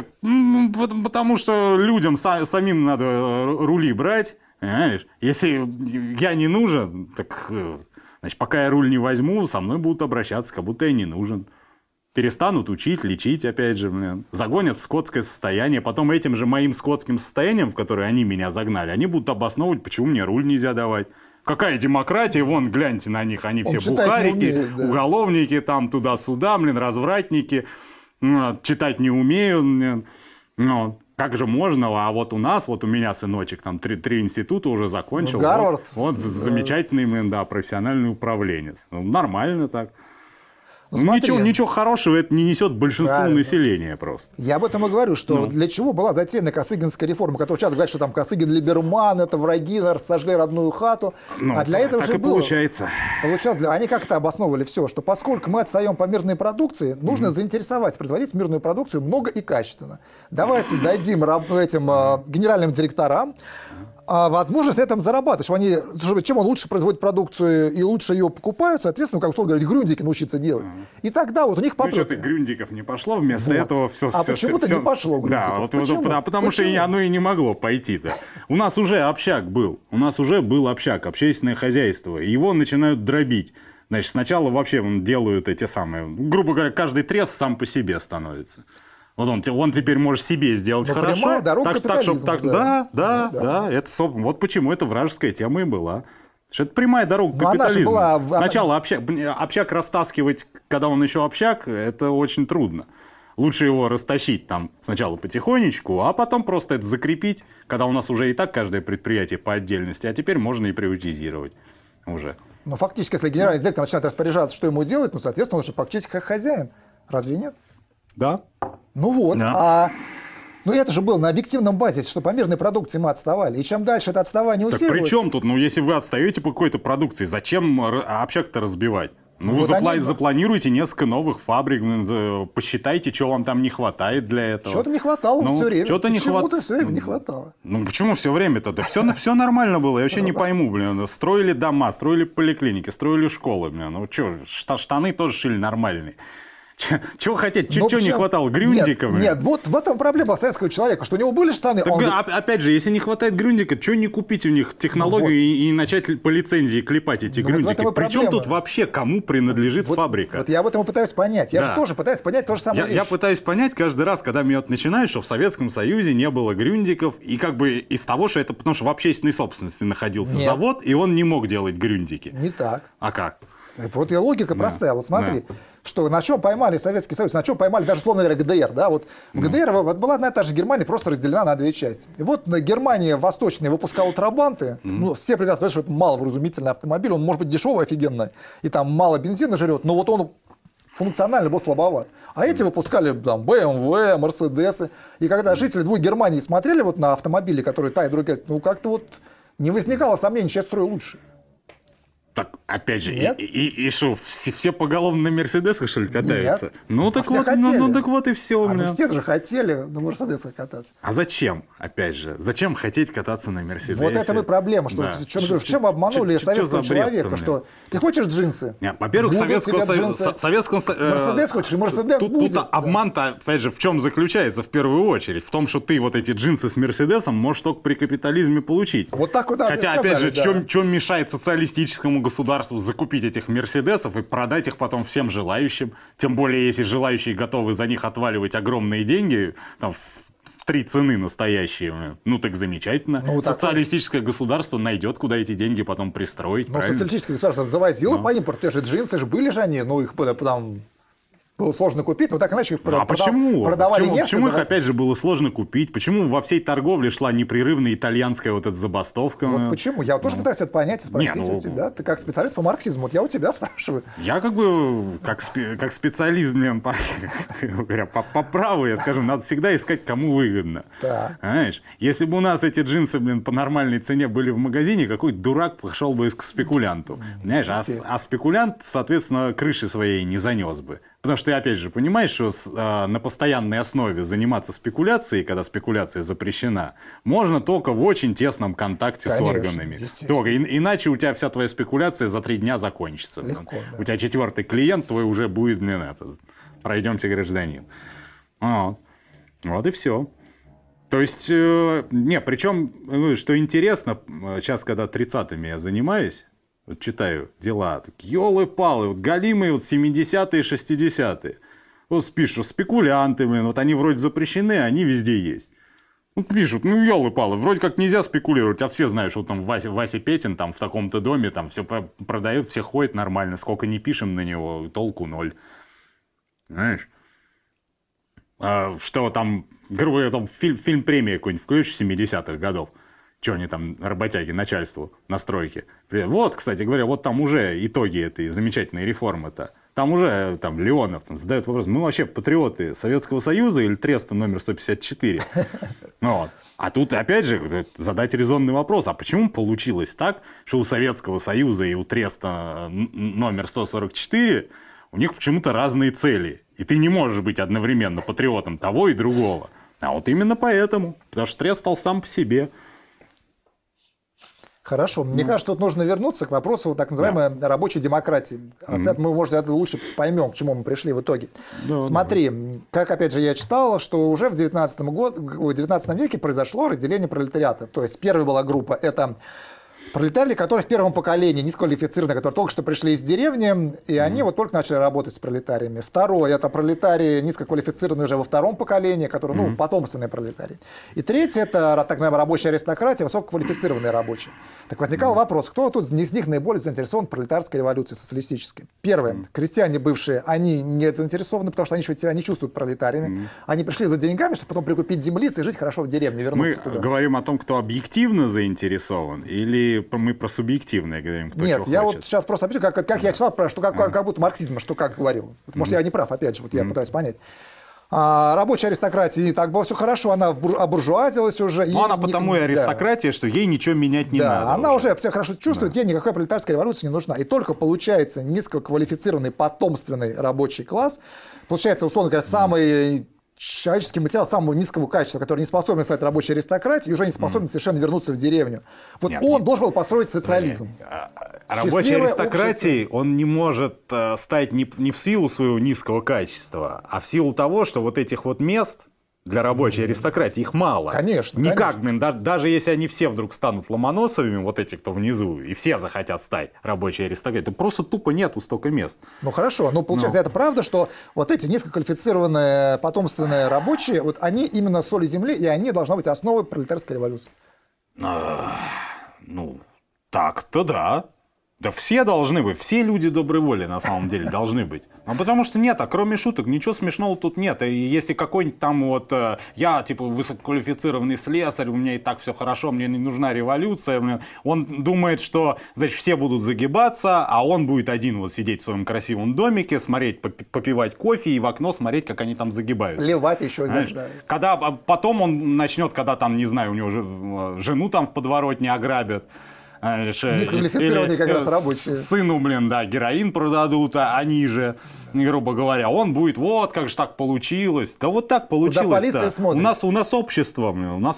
A: потому что людям самим надо рули брать. Понимаешь? Если я не нужен, так значит, пока я руль не возьму, со мной будут обращаться, как будто я не нужен. Перестанут учить, лечить, опять же, загонят в скотское состояние. Потом этим же моим скотским состоянием, в которое они меня загнали, они будут обосновывать, почему мне руль нельзя давать. Какая демократия, вон, гляньте на них, они все бухарики, уголовники, там туда-сюда, развратники, читать не умеют, как же можно, а вот у нас, вот у меня сыночек, там три института уже закончил.
B: Гарвард.
A: Вот замечательный, профессиональный управленец. Нормально так. Ничего хорошего это не несет большинству населения просто.
B: Я об этом и говорю, что для чего была затеяна Косыгинская реформа, которая сейчас говорит, что там Косыгин, Либерман, это враги, сожгли родную хату. А для этого
A: так же и
B: было.
A: Получается.
B: Они как-то обосновывали все, что поскольку мы отстаем по мирной продукции, нужно заинтересовать производить мирную продукцию много и качественно. Давайте дадим этим генеральным директорам возможность на этом зарабатывать, чем он лучше производит продукцию и лучше ее покупают, соответственно, как условно говоря, грюндики научиться делать. И тогда вот у них попрет.
A: Что-то грюндиков не пошло, вместо этого все...
B: А почему-то не пошло грюндиков.
A: Да, потому что оно и не могло пойти-то. У нас уже общак был. Общественное хозяйство. Его начинают дробить. Значит, сначала вообще делают эти самые... Грубо говоря, каждый трес сам по себе становится. Вот он теперь может себе сделать хорошо.
B: Прямая дорога к капитализму.
A: Да. Вот почему это вражеская тема и была. Это прямая дорога к капитализму. Сначала общак растаскивать, когда он еще общак, это очень трудно. Лучше его растащить там сначала потихонечку, а потом просто это закрепить, когда у нас уже и так каждое предприятие по отдельности, а теперь можно и приватизировать уже.
B: Но фактически, если генеральный директор начинает распоряжаться, что ему делать, соответственно, он уже фактически как хозяин. Разве нет?
A: Да.
B: Да. Но это же было на объективном базисе, что по мирной продукции мы отставали. И чем дальше это отставание усиливалось...
A: Так при чем тут? Если вы отстаете по какой-то продукции, зачем общак-то разбивать? Ну, вот запланируйте несколько новых фабрик, посчитайте, что вам там не хватает для этого.
B: Чего-то не хватало все время.
A: Почему-то
B: все время не хватало.
A: Ну, почему все время-то? Да все нормально было, я вообще не пойму, блин. Строили дома, строили поликлиники, строили школы, блин. Ну, что, штаны тоже шили нормальные. Чего хотеть? Чего не хватало? Грюндиков?
B: Нет, вот в этом проблема советского человека, что у него были штаны.
A: Опять же, если не хватает грюндика, чего не купить у них технологию и начать по лицензии клепать эти грюндики? Причем тут вообще кому принадлежит фабрика?
B: Вот я об этом и пытаюсь понять. Я же тоже пытаюсь понять то же самое.
A: Я пытаюсь понять каждый раз, когда меня начинают, что в Советском Союзе не было грюндиков, и как бы из того, что это потому что в общественной собственности находился завод, и он не мог делать грюндики.
B: Не так.
A: А как?
B: Вот и логика простая. Вот смотри, что на чем поймали Советский Союз, на чем поймали даже, условно говоря, ГДР. Да? Вот в ГДР вот была одна и та же Германия, просто разделена на две части. И вот Германия восточная выпускала трабанты. Ну, все прекрасно понимают, что это маловразумительный автомобиль. Он может быть дешевый, офигенный, и там мало бензина жрет, но вот он функционально был слабоват. А эти выпускали там BMW, Мерседесы. И когда жители двух Германий смотрели вот на автомобили, которые та и другая, ну как-то вот не возникало сомнений, что я строю лучше.
A: Так, опять же, и что, все поголовно на Мерседесах, что ли, катаются?
B: Нет.
A: Ну, так вот, ну, так вот и все.
B: Ну, все же хотели на Мерседесах кататься.
A: А зачем, опять же, зачем хотеть кататься на Мерседесе?
B: Вот это и проблема, что в чем обманули советского человека, что ты хочешь джинсы?
A: Во-первых, Советском
B: Мерседес хочешь, и Мерседес будет.
A: Тут обман-то, опять же, в чем заключается в первую очередь? В том, что ты вот эти джинсы с Мерседесом можешь только при капитализме получить.
B: Вот так вот.
A: Хотя, опять же, чем мешает социалистическому государству закупить этих Мерседесов и продать их потом всем желающим. Тем более, если желающие готовы за них отваливать огромные деньги, там, в 3 цены настоящие. Ну, так замечательно. Ну, социалистическое государство найдет, куда эти деньги потом пристроить.
B: Ну, социалистическое государство завозило по импорту. Те же джинсы же были же они, ну, их потом было сложно купить, но так иначе их продавали немцы.
A: Почему их, опять же, было сложно купить? Почему во всей торговле шла непрерывная итальянская вот эта забастовка?
B: Вот почему? Я тоже пытаюсь это понять и спросить у тебя. Ты как специалист по марксизму, вот я у тебя спрашиваю.
A: Я как бы, как специалист, по праву, я скажу, надо всегда искать, кому выгодно. Знаешь, если бы у нас эти джинсы, по нормальной цене были в магазине, какой дурак пошел бы к спекулянту. Знаешь, а спекулянт, соответственно, крыши своей не занес бы. Потому что ты, опять же, понимаешь, что на постоянной основе заниматься спекуляцией, когда спекуляция запрещена, можно только в очень тесном контакте с органами. Только, иначе у тебя вся твоя спекуляция за 3 дня закончится.
B: Легко, да.
A: У тебя 4-й клиент твой уже будет, пройдемте, гражданин. Вот и все. То есть, причем, что интересно, сейчас, когда 30-ми я занимаюсь, вот читаю дела, ёлы-палы, вот галимые вот 70-е, 60-е. Вот пишут, спекулянты, вот они вроде запрещены, а они везде есть. Вот пишут, ёлы-палы, вроде как нельзя спекулировать, а все знают, что там Вася Петин там в таком-то доме там все продает, все ходит нормально, сколько не пишем на него, толку 0. Знаешь? Что там, грубо говоря, там фильм премии какой-нибудь включишь 70-х годов. Что они там, работяги, начальству на стройке. Вот, кстати говоря, вот там уже итоги этой замечательной реформы-то. Там уже Леонов задает вопрос, мы вообще патриоты Советского Союза или треста номер 154? А тут, опять же, задать резонный вопрос, а почему получилось так, что у Советского Союза и у треста номер 144 у них почему-то разные цели, и ты не можешь быть одновременно патриотом того и другого. А вот именно поэтому, потому что трест стал сам по себе.
B: Хорошо. Мне кажется, тут нужно вернуться к вопросу так называемой рабочей демократии. Мы, может, это лучше поймем, к чему мы пришли в итоге. Смотри, как, опять же, я читал, что уже в 19 веке произошло разделение пролетариата. То есть, первая была группа – это пролетарии, которые в первом поколении, низкоквалифицированные, которые только что пришли из деревни, и они вот только начали работать с пролетариями. Второе – это пролетарии, низкоквалифицированные уже во втором поколении, которые, потомственные пролетарии. И третье – это так называемая рабочая аристократия, высококвалифицированные рабочие. Так возникал вопрос, кто тут из них наиболее заинтересован в пролетарской революции социалистической? Первое – крестьяне бывшие, они не заинтересованы, потому что они себя не чувствуют пролетариями. Они пришли за деньгами, чтобы потом прикупить землицы и жить хорошо в деревне, вернуться туда.
A: Мы говорим о том, кто объективно заинтересован, или мы про субъективное говорим, кто
B: Нет, я
A: хочет?
B: Вот сейчас просто опишу, как я читал, что как будто марксизм, что как говорил. Может, я не прав, опять же, вот я пытаюсь понять. рабочая аристократия не так было все хорошо, она обуржуазилась уже.
A: Но она потому и аристократия, что ей ничего менять не надо.
B: Она уже все хорошо чувствует, ей никакой пролетарской революции не нужна. И только получается низкоквалифицированный потомственный рабочий класс, получается, условно говоря, самый человеческий материал самого низкого качества, который не способен стать рабочей аристократией и уже не способен совершенно вернуться в деревню. Вот он должен был построить социализм.
A: Рабочей аристократией он не может стать не в силу своего низкого качества, а в силу того, что вот этих вот мест для рабочей аристократии их мало.
B: Конечно.
A: Никак, блин, даже если они все вдруг станут Ломоносовыми, вот эти, кто внизу, и все захотят стать рабочей аристократией, то просто тупо нету столько мест.
B: Ну хорошо, получается, это правда, что вот эти низкоквалифицированные потомственные рабочие, вот они именно соли земли, и они должны быть основой пролетарской революции?
A: Так-то да. Да все должны быть, все люди доброй воли на самом деле должны быть. Потому что нет, кроме шуток, ничего смешного тут нет. И если какой-нибудь там вот, я типа высококвалифицированный слесарь, у меня и так все хорошо, мне не нужна революция, он думает, что, значит, все будут загибаться, а он будет один вот сидеть в своем красивом домике, смотреть, попивать кофе и в окно смотреть, как они там загибаются.
B: Плевать еще здесь, да.
A: Когда потом он начнет, когда там, не знаю, у него жену там в подворотне ограбят,
B: низкоквалифицированные как раз рабочие.
A: Сыну, героин продадут, они же, грубо говоря, он будет, вот как же так получилось. Да вот так получилось. У нас общество,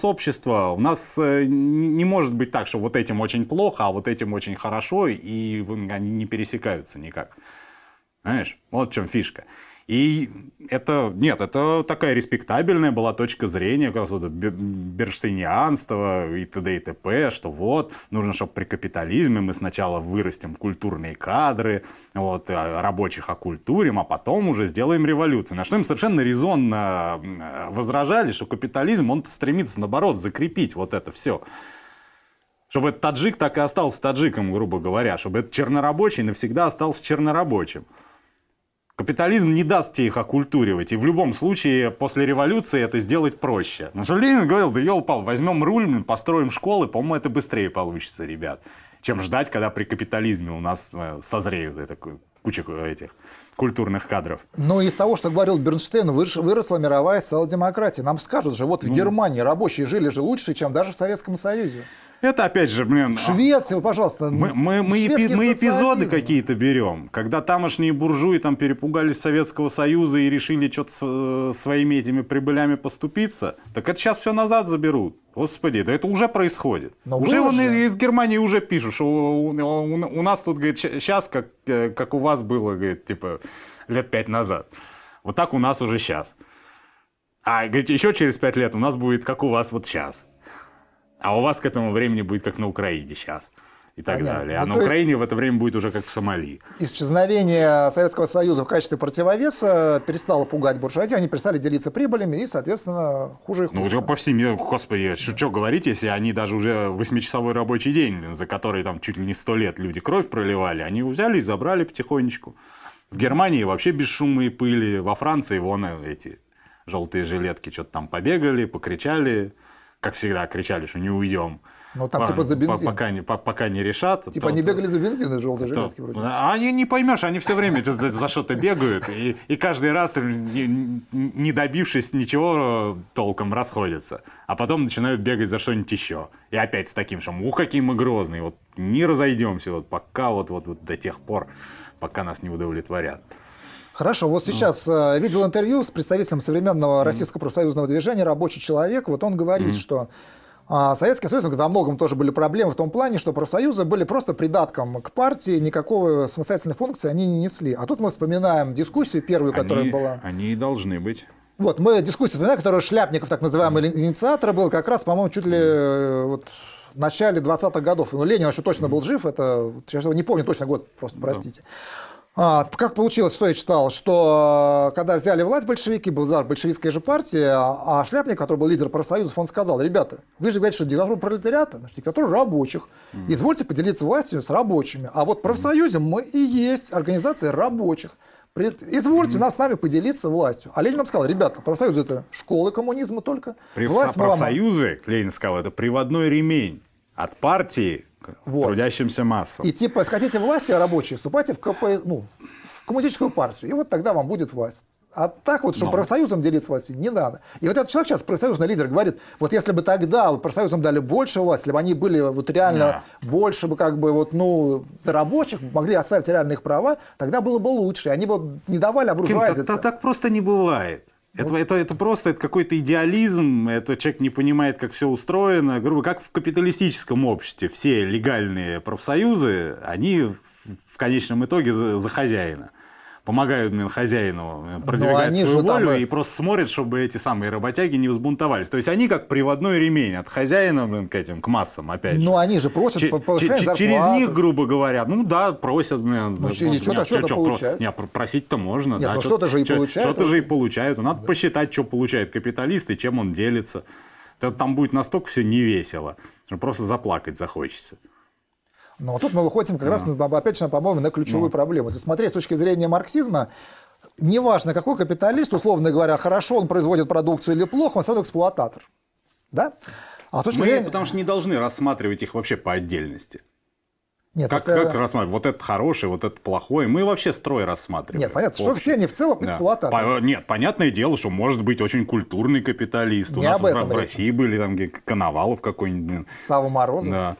A: у нас не может быть так, что вот этим очень плохо, а вот этим очень хорошо, и они не пересекаются никак. Знаешь, вот в чем фишка. И это такая респектабельная была точка зрения, как раз вот бернштейнианство и т.д. и т.п., что вот, нужно, чтобы при капитализме мы сначала вырастим культурные кадры, вот, рабочих окультурим, а потом уже сделаем революцию. На что им совершенно резонно возражали, что капитализм, он стремится, наоборот, закрепить вот это все. Чтобы этот таджик так и остался таджиком, грубо говоря, чтобы этот чернорабочий навсегда остался чернорабочим. Капитализм не даст тебе их окультуривать, и в любом случае после революции это сделать проще. Но что Ленин говорил, да ёлпал, возьмем руль, построим школы, по-моему, это быстрее получится, ребят, чем ждать, когда при капитализме у нас созреют куча этих культурных кадров.
B: Но из того, что говорил Бернштейн, выросла мировая социал-демократия. Нам скажут же, вот в Германии рабочие жили же лучше, чем даже в Советском Союзе.
A: Это опять же,
B: в Швеции, пожалуйста.
A: Мы эпизоды какие-то берем, когда тамошние буржуи там перепугались Советского Союза и решили что-то своими этими прибылями поступиться, так это сейчас все назад заберут. Господи, да это уже происходит.
B: Но
A: уже из Германии уже пишут, что у нас тут, говорит, сейчас, как у вас было, говорит, типа, лет 5 назад. Вот так у нас уже сейчас. А, говорит, еще через 5 лет у нас будет, как у вас вот сейчас. А у вас к этому времени будет как на Украине сейчас. И так далее. А на Украине в это время будет уже как в Сомали.
B: Исчезновение Советского Союза в качестве противовеса перестало пугать буржуазию, они перестали делиться прибылями и, соответственно, хуже и хуже.
A: Ну, уже по всему, господи, что говорить, если они даже уже 8-часовой рабочий день, за который там чуть ли не 100 лет люди кровь проливали, они взяли и забрали потихонечку. В Германии вообще без шума и пыли, во Франции вон эти желтые жилетки что-то там побегали, покричали. Как всегда, кричали, что не уйдем.
B: Ну, там типа за бензин.
A: Пока не решат.
B: Типа они бегали за бензин из желтой жилетки вроде.
A: А они не поймешь, они все время за что-то бегают. И каждый раз, не добившись ничего, толком расходятся. А потом начинают бегать за что-нибудь еще. И опять с таким шумом. Какие мы грозные. Вот не разойдемся вот пока вот до тех пор, пока нас не удовлетворят.
B: Хорошо, вот сейчас видел интервью с представителем современного российского профсоюзного движения «Рабочий человек». Вот он говорит, что Советский Союз, во многом тоже были проблемы в том плане, что профсоюзы были просто придатком к партии, никакой самостоятельной функции они не несли. А тут мы вспоминаем дискуссию первую, которая была.
A: Они и должны быть.
B: Вот, мы дискуссию вспоминаем, которую Шляпников, так называемый инициатор, был как раз, по-моему, чуть ли в начале 20-х годов. Но Ленин еще точно был жив, это, сейчас не помню точно год, просто простите. Как получилось, что я читал, что когда взяли власть большевики, была большевистская же партия, а Шляпник, который был лидер профсоюзов, он сказал: ребята, вы же говорите, что диктатура пролетариата, значит, диктатура рабочих, извольте поделиться властью с рабочими, а вот в профсоюзе мы и есть организация рабочих. Извольте нам с нами поделиться властью. А Ленин нам сказал: ребята, профсоюзы — это школы коммунизма только.
A: Профсоюзы, Ленин сказал, это приводной ремень от партии к трудящимся массам.
B: И типа, если хотите власти рабочие, вступайте в коммунистическую партию, и вот тогда вам будет власть. А так вот, чтобы профсоюзом делиться властью, не надо. И вот этот человек сейчас, профсоюзный лидер, говорит, вот если бы тогда вот профсоюзам дали больше власти, если бы они были вот реально больше бы как бы вот, ну, за рабочих, могли оставить реально их права, тогда было бы лучше. И они бы не давали обуржуазиться.
A: Так просто не бывает. Это просто какой-то идеализм, это человек не понимает, как все устроено. Грубо как в капиталистическом обществе все легальные профсоюзы, они в конечном итоге за хозяина. Помогают хозяину продвигать свою волю и просто смотрят, чтобы эти самые работяги не взбунтовались. То есть они как приводной ремень от хозяина к массам, опять же.
B: Но они же просят повышать зарплату.
A: Через них, грубо говоря, просят.
B: Что-то получают.
A: Просить-то можно.
B: Нет, да, что-то же и получают.
A: Что-то же и получают. Надо посчитать, что получает капиталист и чем он делится. Там будет настолько все невесело, что просто заплакать захочется.
B: Но тут мы выходим как раз, опять же, по-моему, на ключевую проблему. Если смотреть с точки зрения марксизма, неважно, какой капиталист, условно говоря, хорошо он производит продукцию или плохо, он все равно эксплуататор. Да? А с точки зрения...
A: Потому что не должны рассматривать их вообще по отдельности.
B: Нет,
A: как рассматривать? Вот это хорошее, вот это плохое. Мы вообще строй рассматриваем.
B: Нет, понятно, что все они в целом эксплуататоры.
A: Нет, понятное дело, что может быть очень культурный капиталист. У нас в России были там Коновалов какой-нибудь.
B: Савва Морозов.
A: Да.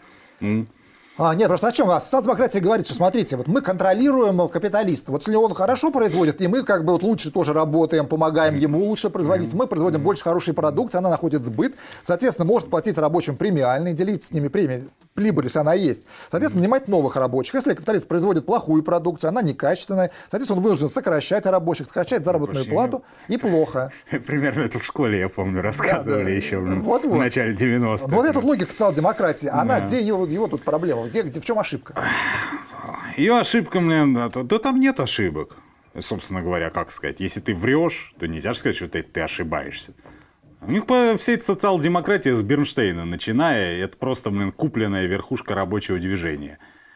B: Нет, просто о чем? Социал-демократия говорит, что смотрите, вот мы контролируем капиталиста. Вот если он хорошо производит, и мы как бы вот лучше тоже работаем, помогаем ему лучше производить, мы производим больше хорошей продукции, она находит сбыт, соответственно, может платить рабочим премиальные, делиться с ними премией, прибыль, если она есть. Соответственно, нанимать новых рабочих. Если капиталист производит плохую продукцию, она некачественная, соответственно, он вынужден сокращать рабочих, сокращать заработную плату, и плохо.
A: Примерно это в школе, я помню, рассказывали еще в начале 90-х.
B: Вот эта логика социал-демократии, она, где его тут проблема? В чем ошибка?
A: Ее ошибка, да там нет ошибок. Собственно говоря, как сказать, если ты врешь, то нельзя сказать, что ты ошибаешься. У них вся эта социал-демократия с Бернштейна начиная, это просто, купленная верхушка рабочего движения,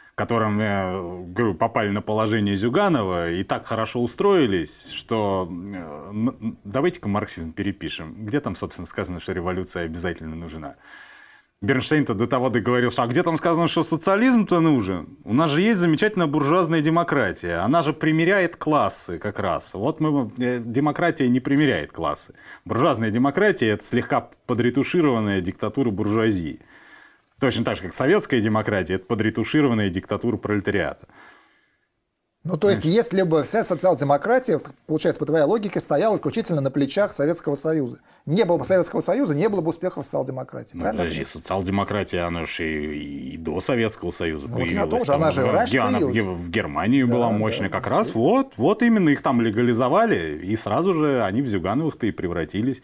A: которым, говорю, попали на положение Зюганова и так хорошо устроились, что давайте-ка марксизм перепишем. Где там, собственно, сказано, что революция обязательно нужна? Бернштейн-то до того договорился, а где там сказано, что социализм-то нужен? У нас же есть замечательная буржуазная демократия, она же примиряет классы как раз. Вот демократия не примиряет классы. Буржуазная демократия – это слегка подретушированная диктатура буржуазии. Точно так же, как советская демократия – это подретушированная диктатура пролетариата.
B: Ну, то есть, если бы вся социал-демократия, получается, по твоей логике, стояла исключительно на плечах Советского Союза. Не было бы Советского Союза, не было бы успехов социал-демократии.
A: Подожди, социал-демократия, она же и до Советского Союза появилась.
B: Вот тоже, она же раньше появилась.
A: В Германии была мощная. Как раз вот именно их там легализовали, и сразу же они в Зюгановых-то и превратились.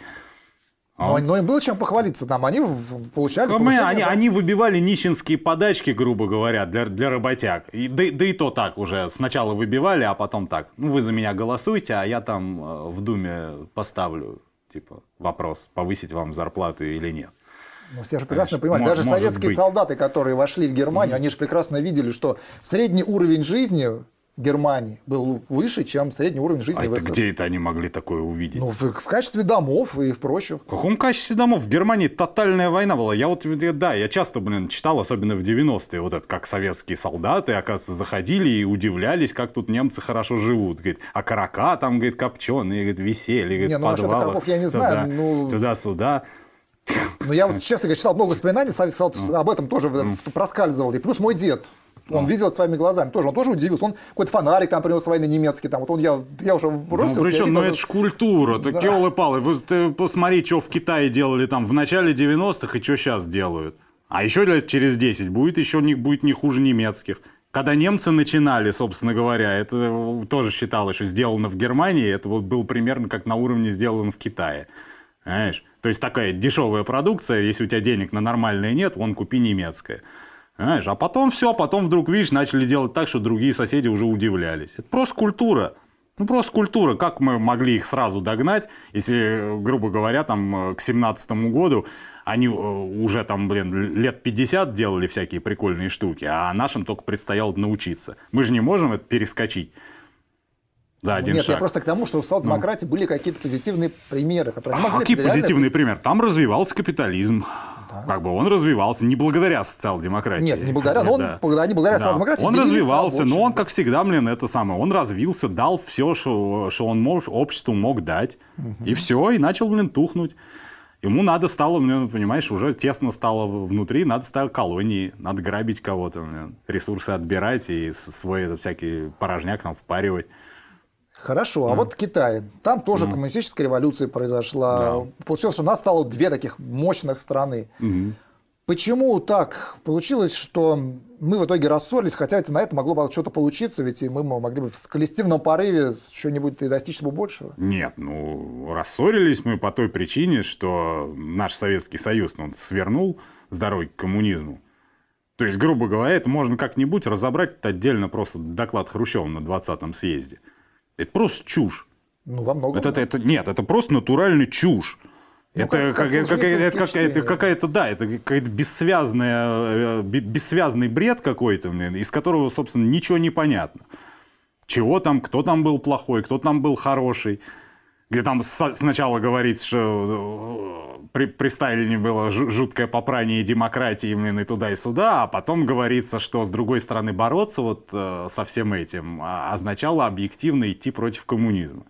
B: Но им было чем похвалиться, там они получали...
A: Они выбивали нищенские подачки, грубо говоря, для работяг. Да и то так уже. Сначала выбивали, а потом так. Вы за меня голосуйте, а я там в Думе поставлю вопрос, повысить вам зарплату или нет.
B: Ну, все же прекрасно понимают. Даже советские солдаты, которые вошли в Германию, они же прекрасно видели, что средний уровень жизни в Германии был выше, чем средний уровень жизни в СССР.
A: Где это они могли такое увидеть?
B: В качестве домов и в прочих.
A: В каком качестве домов? В Германии тотальная война была. Я часто, читал, особенно в 90-е, как советские солдаты, оказывается, заходили и удивлялись, как тут немцы хорошо живут. Говорит, а карака там, говорит, копченые, висели, в подвалах.
B: Караков я не знаю.
A: Туда-сюда.
B: Но я честно говоря, читал много воспоминаний, об этом тоже проскальзывал. И плюс мой дед. Он видел это своими глазами тоже. Он тоже удивился. Он какой-то фонарик там принес военный немецкий. Там. Вот я уже бросил.
A: Причем, это ж культура. Так елы-палы. Ты посмотри, что в Китае делали там в начале 90-х и что сейчас делают. А еще лет через 10 будет не хуже немецких. Когда немцы начинали, собственно говоря, это тоже считалось, что сделано в Германии. Это было примерно как на уровне сделано в Китае. Понимаешь? То есть такая дешевая продукция. Если у тебя денег на нормальное нет, купи немецкое. Знаешь, а потом вдруг, видишь, начали делать так, что другие соседи уже удивлялись. Это просто культура. Просто культура. Как мы могли их сразу догнать, если, грубо говоря, там, к 17-му году они уже там, лет 50 делали всякие прикольные штуки, а нашим только предстояло научиться. Мы же не можем это перескочить.
B: Нет, я просто к тому, что у социал-демократии были какие-то позитивные примеры, которые не могли...
A: Какие позитивные примеры? Там развивался капитализм.
B: Да.
A: Как бы он развивался не благодаря социал-демократии.
B: Нет, не благодаря, но
A: да.
B: не благодаря социал-демократии.
A: Он развивался, но он, как всегда, это самое, он развился, дал все, что он обществу мог дать, и все, и начал, тухнуть. Ему надо стало, понимаешь, уже тесно стало внутри, надо стало колонии, надо грабить кого-то, ресурсы отбирать и свой всякий порожняк там впаривать.
B: Хорошо, а вот Китай, там тоже коммунистическая революция произошла. Да. Получилось, что у нас стало две таких мощных страны. Почему так получилось, что мы в итоге рассорились, хотя ведь на это могло бы что-то получиться, ведь и мы могли бы в коллективном порыве что-нибудь и достичь бы большего?
A: Нет, рассорились мы по той причине, что наш Советский Союз, он свернул с дороги к коммунизму. То есть, грубо говоря, это можно как-нибудь разобрать отдельно просто доклад Хрущева на 20-м съезде. Это просто чушь.
B: Во многом.
A: Нет, это просто натуральная чушь. Это какая-то, да, это какой-то бессвязный бред какой-то, из которого, собственно, ничего не понятно. Чего там, кто там был плохой, кто там был хороший. Где там сначала говорится, что при Сталине было жуткое попрание демократии и туда и сюда, а потом говорится, что с другой стороны бороться со всем этим означало объективно идти против коммунизма.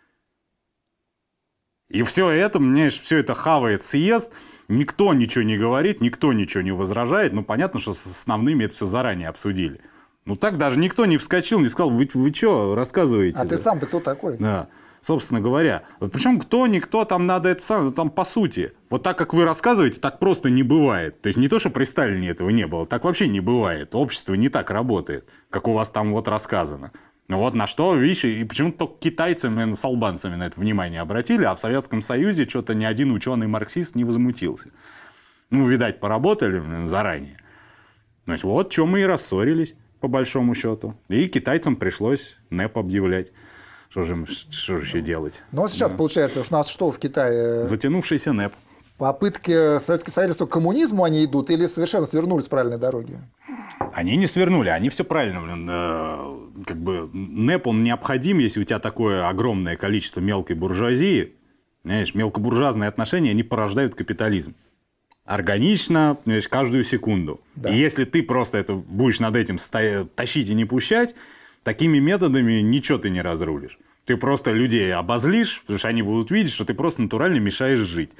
A: И все это, все это хавает съезд, никто ничего не говорит, никто ничего не возражает. Понятно, что с основными это все заранее обсудили. Так даже никто не вскочил, не сказал, вы что рассказываете?
B: А ты сам-то кто такой?
A: Да, собственно говоря. Причем никто, там надо это самое, там по сути. Вот так, как вы рассказываете, так просто не бывает. То есть не то, что при Сталине этого не было, так вообще не бывает. Общество не так работает, как у вас там рассказано. На что, видишь, и почему-то только китайцы с албанцами на это внимание обратили, а в Советском Союзе что-то ни один ученый-марксист не возмутился. Видать, поработали заранее. Значит, что мы и рассорились, по большому счету. И китайцам пришлось НЭП объявлять. Что же еще делать?
B: Ну, а сейчас, получается, у нас что в Китае?
A: Затянувшийся НЭП.
B: Попытки строительства к коммунизму они идут или совершенно свернули с правильной дороги?
A: Они не свернули, они все правильно. НЭП, он необходим, если у тебя такое огромное количество мелкой буржуазии. Понимаешь, мелкобуржуазные отношения, они порождают капитализм. Органично, понимаешь, каждую секунду. Да. И если ты просто это будешь над этим тащить и не пущать, такими методами ничего ты не разрулишь. Ты просто людей обозлишь, потому что они будут видеть, что ты просто натурально мешаешь жить.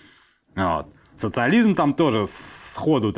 A: Социализм там тоже сходу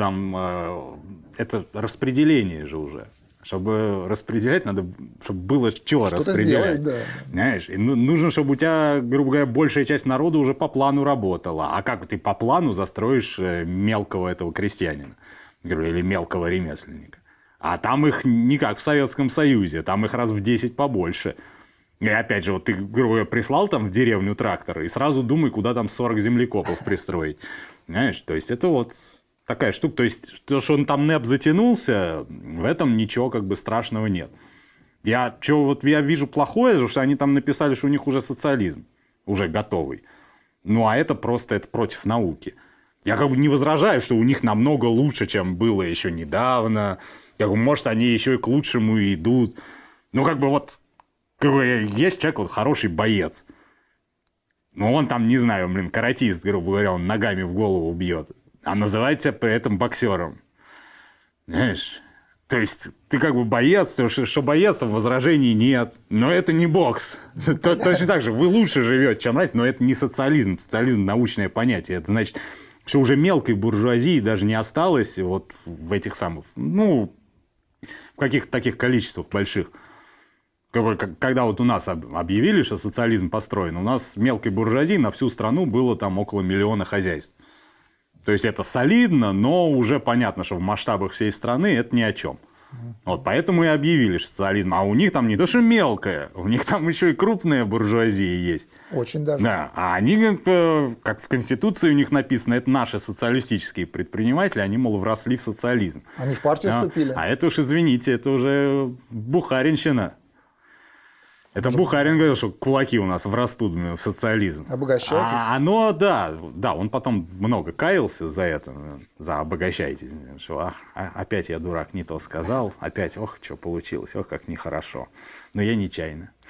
A: это распределение же уже. Чтобы распределять, надо, чтобы было чего распределять.
B: Сделать, да.
A: Понимаешь? И нужно, чтобы у тебя, грубо говоря, большая часть народа уже по плану работала. А как ты по плану застроишь мелкого этого крестьянина? Или мелкого ремесленника? А там их не как в Советском Союзе. Там их раз в 10 побольше. И опять же, ты, грубо говоря, прислал там в деревню трактор, и сразу думай, куда там 40 землекопов пристроить. Понимаешь? То есть, это такая штука. То есть, то, что он там НЭП затянулся, в этом ничего страшного нет. Я вижу плохое, что они там написали, что у них уже социализм, уже готовый. А это просто против науки. Я не возражаю, что у них намного лучше, чем было еще недавно. Может, они еще и к лучшему идут. Есть человек, хороший боец. Он там, не знаю, каратист, грубо говоря, он ногами в голову бьет. А называется при этом боксером. Знаешь? То есть, ты боец, что боец, возражений нет. Но это не бокс. Точно так же, вы лучше живете, чем раньше, но это не социализм. Социализм – научное понятие. Это значит, что уже мелкой буржуазии даже не осталось в этих самых, в каких-то таких количествах больших. Когда у нас объявили, что социализм построен, у нас мелкой буржуазии на всю страну было там около 1 миллиона хозяйств. То есть, это солидно, но уже понятно, что в масштабах всей страны это ни о чем. Поэтому и объявили социализм. А у них там не то, что мелкая, у них там еще и крупная буржуазия есть.
B: Очень даже.
A: Да, а они, как в Конституции у них написано, это наши социалистические предприниматели, они, вросли в социализм.
B: Они в партию вступили.
A: А это уж, извините, это уже бухаринщина. Это Бухарин говорил, что кулаки у нас врастут в социализм.
B: Обогащайтесь.
A: Да, он потом много каялся за это, за обогащайтесь. Что, опять я дурак, не то сказал, опять, что получилось, как нехорошо. Но я нечаянно.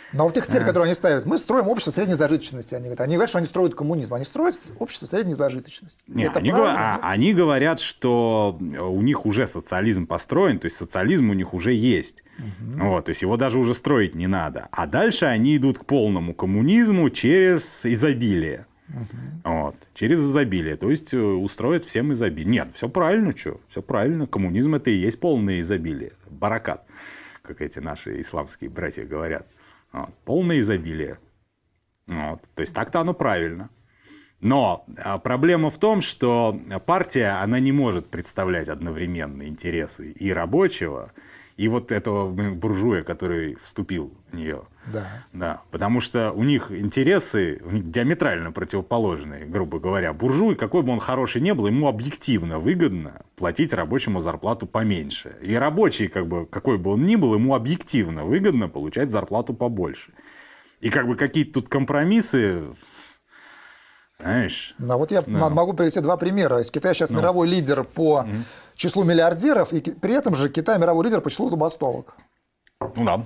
B: Но вот их цель, которую они ставят, мы строим общество средней зажиточности. Они говорят, что они строят коммунизм. Они строят общество средней зажиточности.
A: Нет, они говорят, что у них уже социализм построен, то есть социализм у них уже есть. Вот, то есть его даже уже строить не надо. А дальше они идут к полному коммунизму через изобилие. Вот, через изобилие. То есть устроят всем изобилие. Нет, все правильно, что? Все правильно. Коммунизм это и есть полное изобилие. Баракат, как эти наши исламские братья говорят. Вот, полное изобилие. Вот, то есть так-то оно правильно. Но проблема в том, что партия, она не может представлять одновременно интересы и рабочего, и вот этого буржуя, который вступил в нее. Да, потому что у них интересы диаметрально противоположные, грубо говоря. Буржуй, какой бы он хороший ни был, ему объективно выгодно платить рабочему зарплату поменьше. И рабочий, какой бы он ни был, ему объективно выгодно получать зарплату побольше. И какие-то тут компромиссы... Знаешь?
B: Ну, вот я могу привести два примера. Китай сейчас мировой лидер по числу миллиардеров, и при этом же Китай мировой лидер по числу забастовок.
A: Ну да.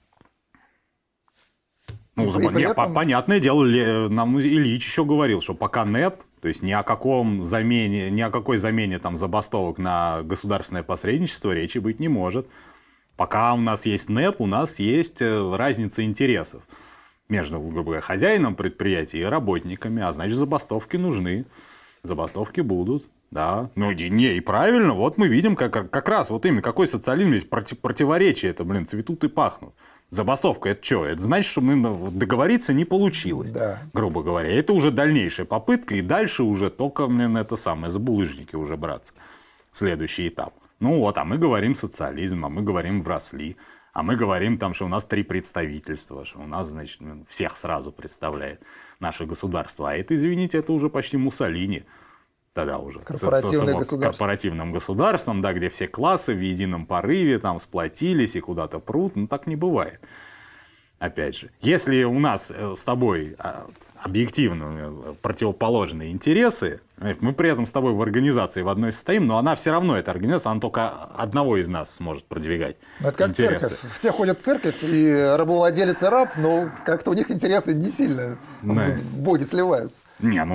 A: Понятное дело, нам Ильич еще говорил, что пока НЭП, то есть ни о какой замене там забастовок на государственное посредничество речи быть не может. Пока у нас есть НЭП, у нас есть разница интересов между, грубо говоря, хозяином предприятия и работниками, а значит, забастовки нужны, забастовки будут, да. Ну, и правильно, вот мы видим как раз вот именно, какой социализм есть, противоречия это, цветут и пахнут. Забастовка это что? Это значит, что мы договориться не получилось, грубо говоря. Это уже дальнейшая попытка, и дальше уже только, за булыжники уже браться. Следующий этап. Ну вот, а мы говорим социализм, а мы говорим вросли. А мы говорим, что у нас 3 представительства, что у нас, значит, всех сразу представляет наше государство. А это, извините, это уже почти Муссолини. Тогда уже корпоративным государством, да, где все классы в едином порыве там сплотились и куда-то прут. Ну, так не бывает. Опять же, если у нас с тобой объективно противоположные интересы, мы при этом с тобой в организации в одной состоим, но она все равно, эта организация, она только одного из нас сможет продвигать.
B: Это как интересы. Церковь. Все ходят в церковь, и рабовладелец и раб, но как-то у них интересы не сильно в Боге сливаются.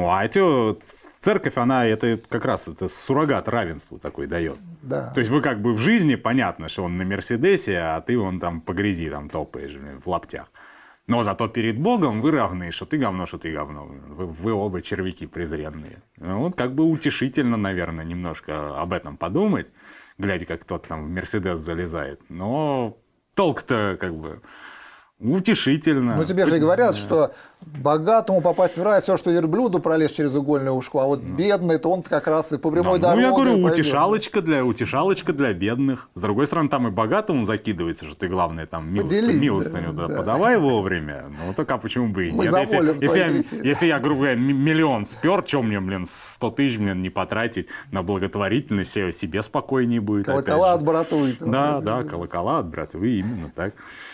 A: Церковь, она это как раз это суррогат равенства такой дает.
B: Да.
A: То есть вы в жизни, понятно, что он на Мерседесе, а ты вон там по грязи топаешь в лаптях. Но зато перед Богом вы равны, что ты говно, что ты говно. Вы оба червяки презренные. Вот утешительно, наверное, немножко об этом подумать, глядя, как кто-то там в Мерседес залезает. Но толк-то утешительно.
B: Ну, тебе же говорят, что богатому попасть в рай, все, что верблюду пролез через игольное ушко, а вот бедный, то он как раз и по прямой дороге.
A: Ну, я говорю, утешалочка для бедных. С другой стороны, там и богатому закидывается, что ты, главное, там милостыню подавай вовремя. Ну, так а почему бы и нет? Если я, грубо говоря, миллион спер, что мне, 100 тысяч, не потратить на благотворительность, себе спокойнее будет.
B: Колокола от братвы.
A: Да, колокола от братвы, именно так.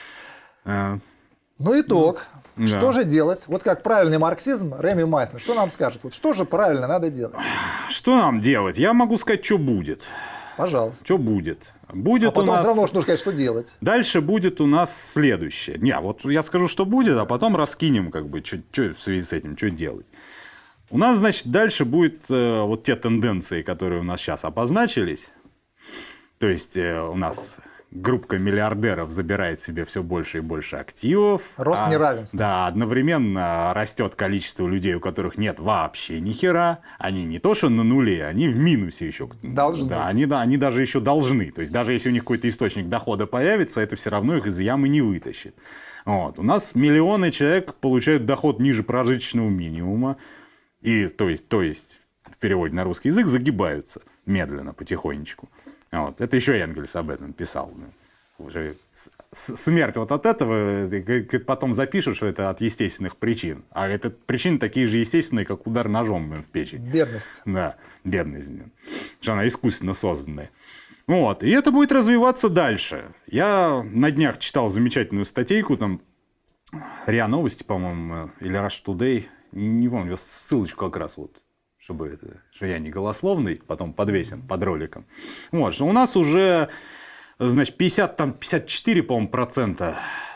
B: Ну, итог. Что же делать? Вот как правильный марксизм, Реми Майснер, что нам скажет? Вот что же правильно надо делать?
A: Что нам делать? Я могу сказать, что будет.
B: Пожалуйста.
A: Что будет? Будет
B: потом
A: у нас...
B: все равно нужно сказать, что делать.
A: Дальше будет у нас следующее. Вот я скажу, что будет, а потом раскинем, что в связи с этим, что делать. У нас, значит, дальше будет вот те тенденции, которые у нас сейчас обозначились. То есть у нас... Группа миллиардеров забирает себе все больше и больше активов.
B: Рост неравенства.
A: Да, одновременно растет количество людей, у которых нет вообще ни хера. Они не то что на нуле, они в минусе еще.
B: Должны.
A: Да, они даже еще должны. То есть даже если у них какой-то источник дохода появится, это все равно их из ямы не вытащит. Вот. У нас миллионы человек получают доход ниже прожиточного минимума. И то есть в переводе на русский язык загибаются медленно, потихонечку. Вот. Это еще Энгельс об этом писал. Уже смерть вот от этого, потом запишут, что это от естественных причин. А это причины такие же естественные, как удар ножом в печень.
B: Бедность.
A: Да, бедность. Что она искусственно созданная. Вот. И это будет развиваться дальше. Я на днях читал замечательную статейку, там, РИА Новости, по-моему, или Rush Today, не помню, ссылочку как раз вот. Что я не голословный, потом подвесим под роликом. Вот, что у нас уже, значит, 54, по-моему, процента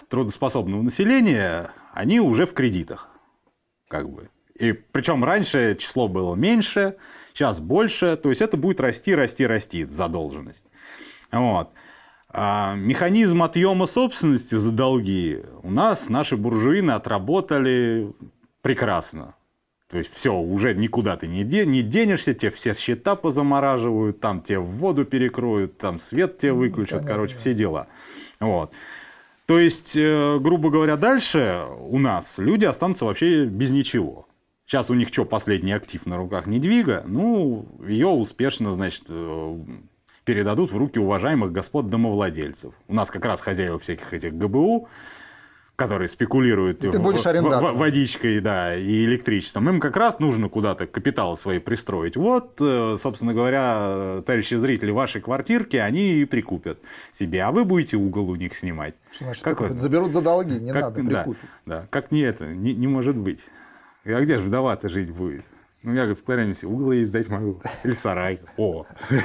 A: трудоспособного населения, они уже в кредитах. Как бы. И причем раньше число было меньше, сейчас больше. То есть это будет расти задолженность. Вот. А механизм отъема собственности за долги у нас наши буржуины отработали прекрасно. То есть все, уже никуда ты не денешься, тебе все счета позамораживают, там тебе воду перекроют, там свет тебе выключат, короче, все дела. Вот. То есть, грубо говоря, дальше у нас люди останутся вообще без ничего. Сейчас у них что, последний актив на руках недвига, ну, ее успешно, значит, передадут в руки уважаемых господ домовладельцев. У нас как раз хозяева всяких этих ГБУ, которые спекулируют водичкой, да, и электричеством. Им как раз нужно куда-то капиталы свои пристроить. Вот, собственно говоря, товарищи зрители, ваши квартирки они и прикупят себе, а вы будете угол у них снимать.
B: Что значит, как заберут за долги, не надо, прикупить.
A: Да, как не это, не может быть. А где же вдова-то жить будет? Ну, я, говорю, в Clarence угол ей сдать могу. Или сарай. О!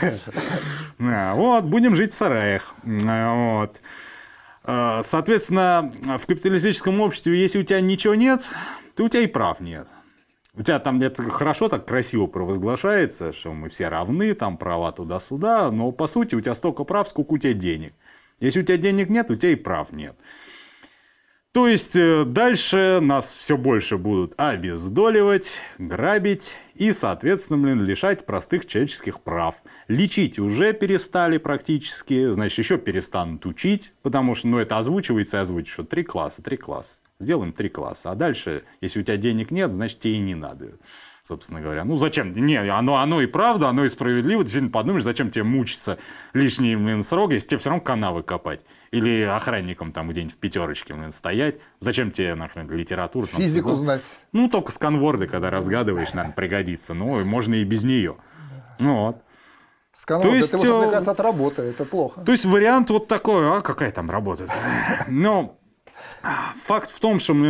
A: Вот, будем жить в сараях. Вот. Соответственно, в капиталистическом обществе, если у тебя ничего нет, то у тебя и прав нет. У тебя там это хорошо, так красиво провозглашается, что мы все равны, там права туда-сюда, но по сути у тебя столько прав, сколько у тебя денег. Если у тебя денег нет, у тебя и прав нет. То есть дальше нас все больше будут обездоливать, грабить и, соответственно, лишать простых человеческих прав. Лечить уже перестали практически, значит, еще перестанут учить, потому что это озвучивается и озвучивается, что 3 класса. Сделаем 3 класса. А дальше, если у тебя денег нет, значит, тебе и не надо. Собственно говоря. Ну, зачем? Не, оно и правда, оно и справедливо. Ты сильно подумаешь, зачем тебе мучиться лишний срок, если тебе все равно канавы копать. Или охранником там где-нибудь в пятерочке стоять. Зачем тебе, нахрен, литературу?
B: Физику знать.
A: Ну, только сканворды, когда разгадываешь, наверное, пригодится. Ну, можно и без нее. Вот.
B: Сканворды, это уже отвлекаться от работы, это плохо.
A: То есть, вариант вот такой, а какая там работа? Но факт в том, что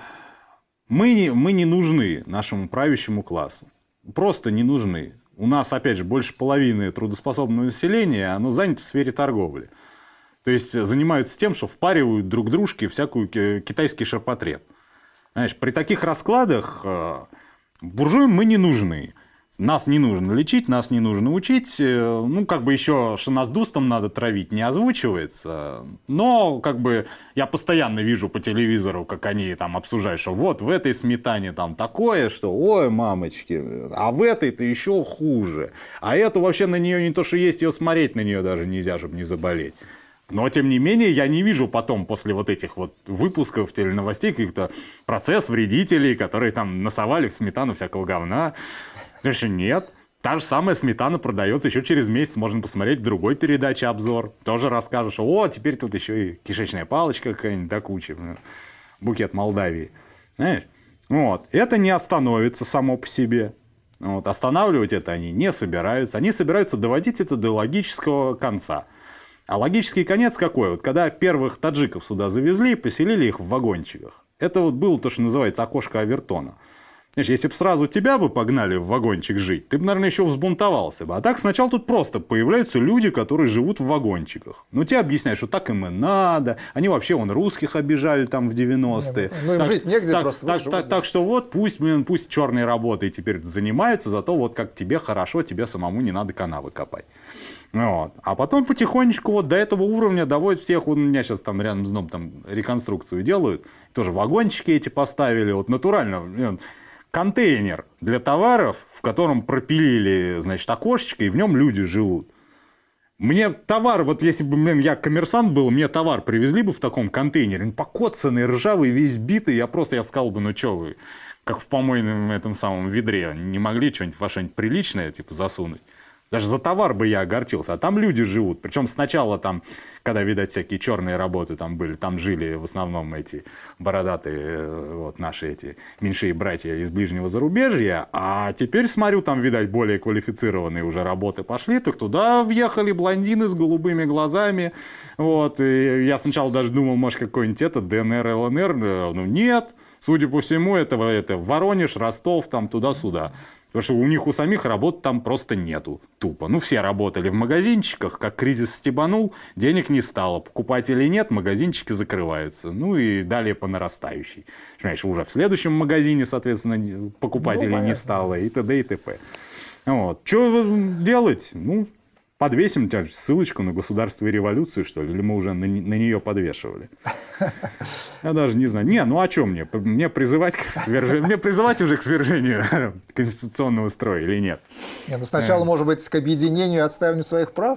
A: мы не нужны нашему правящему классу. Просто не нужны. У нас, опять же, больше половины трудоспособного населения, оно занято в сфере торговли. То есть, занимаются тем, что впаривают друг дружке всякую китайский ширпотреб. Знаешь, при таких раскладах буржуям мы не нужны. Нас не нужно лечить, нас не нужно учить. Ну, как бы еще, что нас дустом надо травить, не озвучивается. Но, как бы, я постоянно вижу по телевизору, как они там обсуждают, что вот в этой сметане там такое, что ой, мамочки, а в этой-то еще хуже. А эту вообще на нее не то, что есть, ее смотреть на нее даже нельзя, чтобы не заболеть. Но, тем не менее, я не вижу потом, после вот этих вот выпусков теленовостей, каких-то процесс вредителей, которые там насовали в сметану всякого говна. Потому что нет. Та же самая сметана продается еще через месяц. Можно посмотреть в другой передаче обзор. Тоже расскажешь, что о, теперь тут еще и кишечная палочка какая-нибудь до кучи. Букет Молдавии. Знаешь? Вот. Это не остановится само по себе. Вот. Останавливать это они не собираются. Они собираются доводить это до логического конца. А логический конец какой? Вот когда первых таджиков сюда завезли, поселили их в вагончиках. Это вот было то, что называется окошко Авертона. Знаешь, если бы сразу тебя бы погнали в вагончик жить, ты бы, наверное, еще взбунтовался бы. А так сначала тут просто появляются люди, которые живут в вагончиках. Ну, тебе объясняют, что так им и надо. Они вообще русских обижали там в 90-е.
B: Ну, им так, жить негде
A: так,
B: просто.
A: Так что вот пусть черной работой теперь занимаются, зато вот как тебе хорошо, тебе самому не надо канавы копать. Вот. А потом потихонечку вот до этого уровня доводят всех. У меня сейчас там рядом с домом там реконструкцию делают. Тоже вагончики эти поставили. Вот натурально. Контейнер для товаров, в котором пропилили, значит, окошечко, и в нем люди живут. Мне товар, вот если бы я коммерсант был, мне товар привезли бы в таком контейнере, покоцанный, ржавый, весь битый, я сказал бы, ну что вы, как в помойном этом самом ведре, не могли что-нибудь во что-нибудь приличное типа засунуть? Даже за товар бы я огорчился. А там люди живут. Причем сначала там, когда, видать, всякие черные работы там были, там жили в основном эти бородатые, вот наши эти меньшие братья из ближнего зарубежья. А теперь, смотрю, там, видать, более квалифицированные уже работы пошли. Так туда въехали блондины с голубыми глазами. Вот. И я сначала даже думал, может, какой-нибудь ДНР, ЛНР. Ну, нет. Судя по всему, это Воронеж, Ростов, там туда-сюда. Потому что у них у самих работ там просто нету. Тупо. Ну, все работали в магазинчиках, как кризис стебанул, денег не стало. Покупателей нет, магазинчики закрываются. Ну, и далее по нарастающей. Понимаешь, уже в следующем магазине, соответственно, покупателей не стало, и т.д. и т.п. Вот. Что делать? Ну, подвесим ссылочку на государство и революцию, что ли? Или мы уже на нее подвешивали? Я даже не знаю. Не, ну а что мне? Мне призывать уже к свержению конституционного строя или нет?
B: Не, ну сначала, может быть, к объединению и отстаиванию своих прав?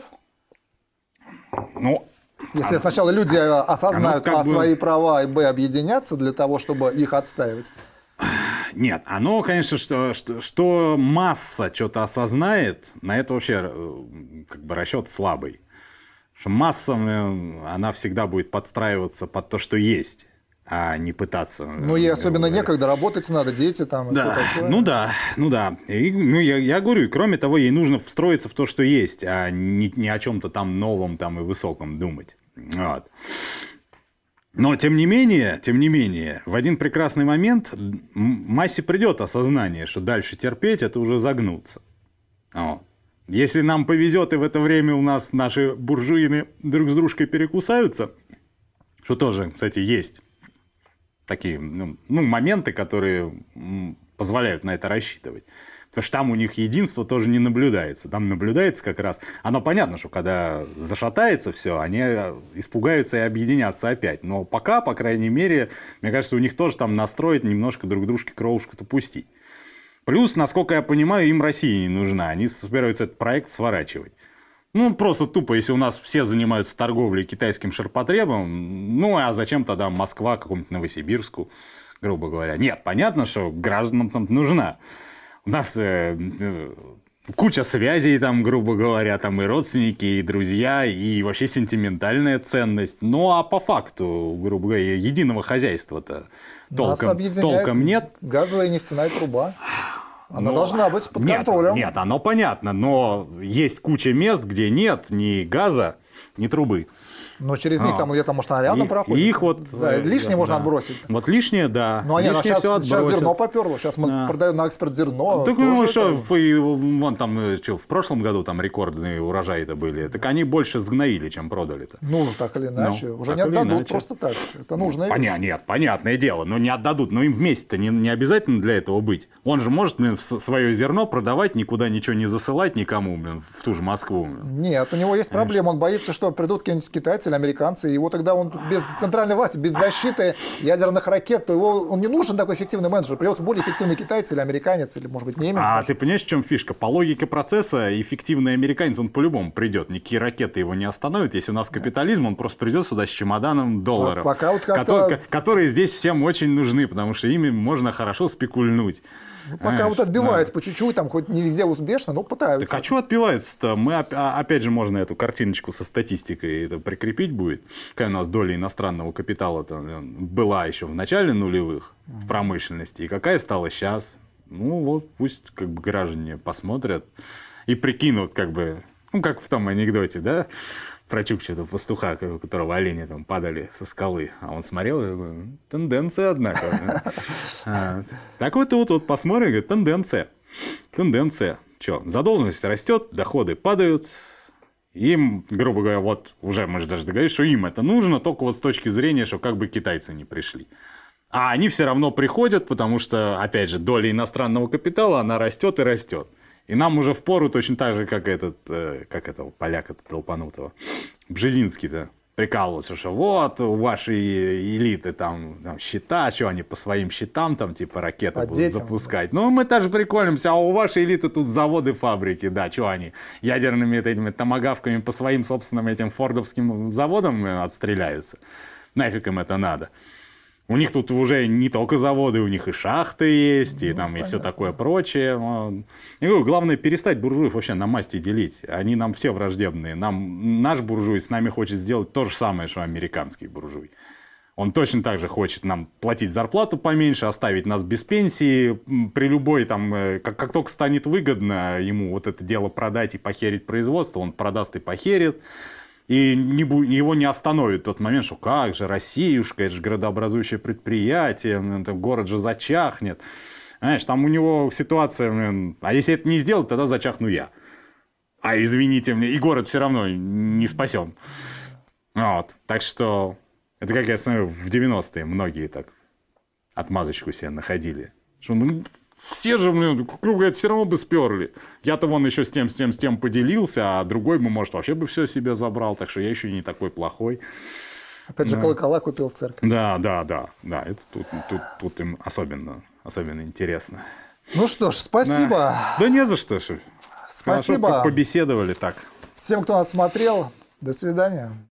A: Ну,
B: если сначала люди осознают свои права и объединятся для того, чтобы их отстаивать.
A: Нет, оно, конечно, что масса что-то осознает, на это вообще как бы расчет слабый. Что масса, она всегда будет подстраиваться под то, что есть, а не пытаться.
B: Ну, и особенно некогда, работать надо, дети там.
A: Да, ну да. И, я говорю, кроме того, ей нужно встроиться в то, что есть, а не о чем-то там новом там, и высоком думать. Вот. Но, тем не менее, в один прекрасный момент массе придет осознание, что дальше терпеть – это уже загнуться. Вот. Если нам повезет, и в это время у нас наши буржуины друг с дружкой перекусаются, что тоже, кстати, есть такие моменты, которые позволяют на это рассчитывать. Потому что там у них единство тоже не наблюдается. Там наблюдается как раз... Оно понятно, что когда зашатается все, они испугаются и объединятся опять. Но пока, по крайней мере, мне кажется, у них тоже там настроить немножко друг дружке кровушку-то пустить. Плюс, насколько я понимаю, им Россия не нужна. Они собираются этот проект сворачивать. Ну, просто тупо, если у нас все занимаются торговлей китайским ширпотребом, ну, а зачем тогда Москва какому-нибудь Новосибирску, грубо говоря? Нет, понятно, что гражданам там нужна. У нас куча связей, там, грубо говоря, там и родственники, и друзья, и вообще сентиментальная ценность. Ну, а по факту, грубо говоря, единого хозяйства-то толком нет.
B: Газовая и нефтяная труба. Она должна быть под контролем.
A: Нет, оно понятно, но есть куча мест, где нет ни газа, ни трубы.
B: Но через них там где-то, может, она рядом проходит.
A: Их вот...
B: Да, лишнее можно отбросить.
A: Вот лишнее, да.
B: Ну, сейчас зерно поперло. Сейчас мы продаем на экспорт зерно.
A: Так, ну, что, вон там, в прошлом году там рекордные урожаи-то были. Так они больше сгноили, чем продали-то.
B: Ну, так или иначе. Уже не отдадут просто так. Это нужно.
A: Нет, понятное дело. Но не отдадут. Но им вместе-то не обязательно для этого быть. Он же может свое зерно продавать, никуда ничего не засылать никому, в ту же Москву.
B: Нет, у него есть проблема. Он боится, что придут какие-нибудь китайцы или американцы, и его тогда он без центральной власти, без защиты ядерных ракет, то он не нужен такой эффективный менеджер. Придется более эффективный китаец или американец, или, может быть, немец.
A: А ты понимаешь, в чем фишка? По логике процесса эффективный американец, он по-любому придет. Никакие ракеты его не остановят. Если у нас капитализм, он просто придет сюда с чемоданом долларов,
B: пока вот
A: которые здесь всем очень нужны, потому что ими можно хорошо спекульнуть.
B: Ну, пока вот отбиваются по чуть-чуть, там хоть не везде успешно, но пытаются.
A: Так а что отбиваются-то? Мы, опять же, можно эту картиночку со статистикой это прикрепить будет. Какая у нас доля иностранного капитала была еще в начале нулевых в промышленности, и какая стала сейчас. Ну вот пусть как бы граждане посмотрят и прикинут, как бы, ну как в том анекдоте, да? Про Чукчу пастуха, у которого олени там падали со скалы. А он смотрел и говорит, тенденция, однако. Так вот посмотрим, говорит, тенденция. Что, задолженность растет, доходы падают. Им, грубо говоря, вот уже мы же даже договорились, что им это нужно, только вот с точки зрения, что как бы китайцы не пришли. А они все равно приходят, потому что, опять же, доля иностранного капитала, она растет и растет. И нам уже впору точно так же, как этого поляка толпанутого, Бжезинский-то прикалывался, что вот у вашей элиты там счета, что они по своим счетам там типа ракеты будут запускать. Ну, мы тоже приколимся, а у вашей элиты тут заводы, фабрики, да, что они ядерными этими томагавками по своим собственным этим фордовским заводам отстреляются. Нафиг им это надо. У них тут уже не только заводы, у них и шахты есть, и там и все такое прочее. Я говорю, главное перестать буржуев вообще на масти делить. Они нам все враждебные. Наш буржуй с нами хочет сделать то же самое, что американский буржуй. Он точно так же хочет нам платить зарплату поменьше, оставить нас без пенсии. При любой там, как только станет выгодно ему вот это дело продать и похерить производство, он продаст и похерит. И его не остановит тот момент, что как же, Россиюшка, это же градообразующее предприятие, город же зачахнет. Знаешь, там у него ситуация, блин, а если это не сделать, тогда зачахну я. А извините мне, и город все равно не спасен. Вот. Так что, это как я смотрю, в 90-е многие так отмазочку себе находили. Что, ну, все же, блин, круга это все равно бы сперли. Я-то вон еще с тем поделился, а другой бы, может, вообще бы все себе забрал. Так что я еще и не такой плохой.
B: Опять же, колокола купил в церковь.
A: Да. Это тут им особенно интересно.
B: Ну что ж, спасибо.
A: Да не за что.
B: Спасибо.
A: Хорошо побеседовали так.
B: Всем, кто нас смотрел, до свидания.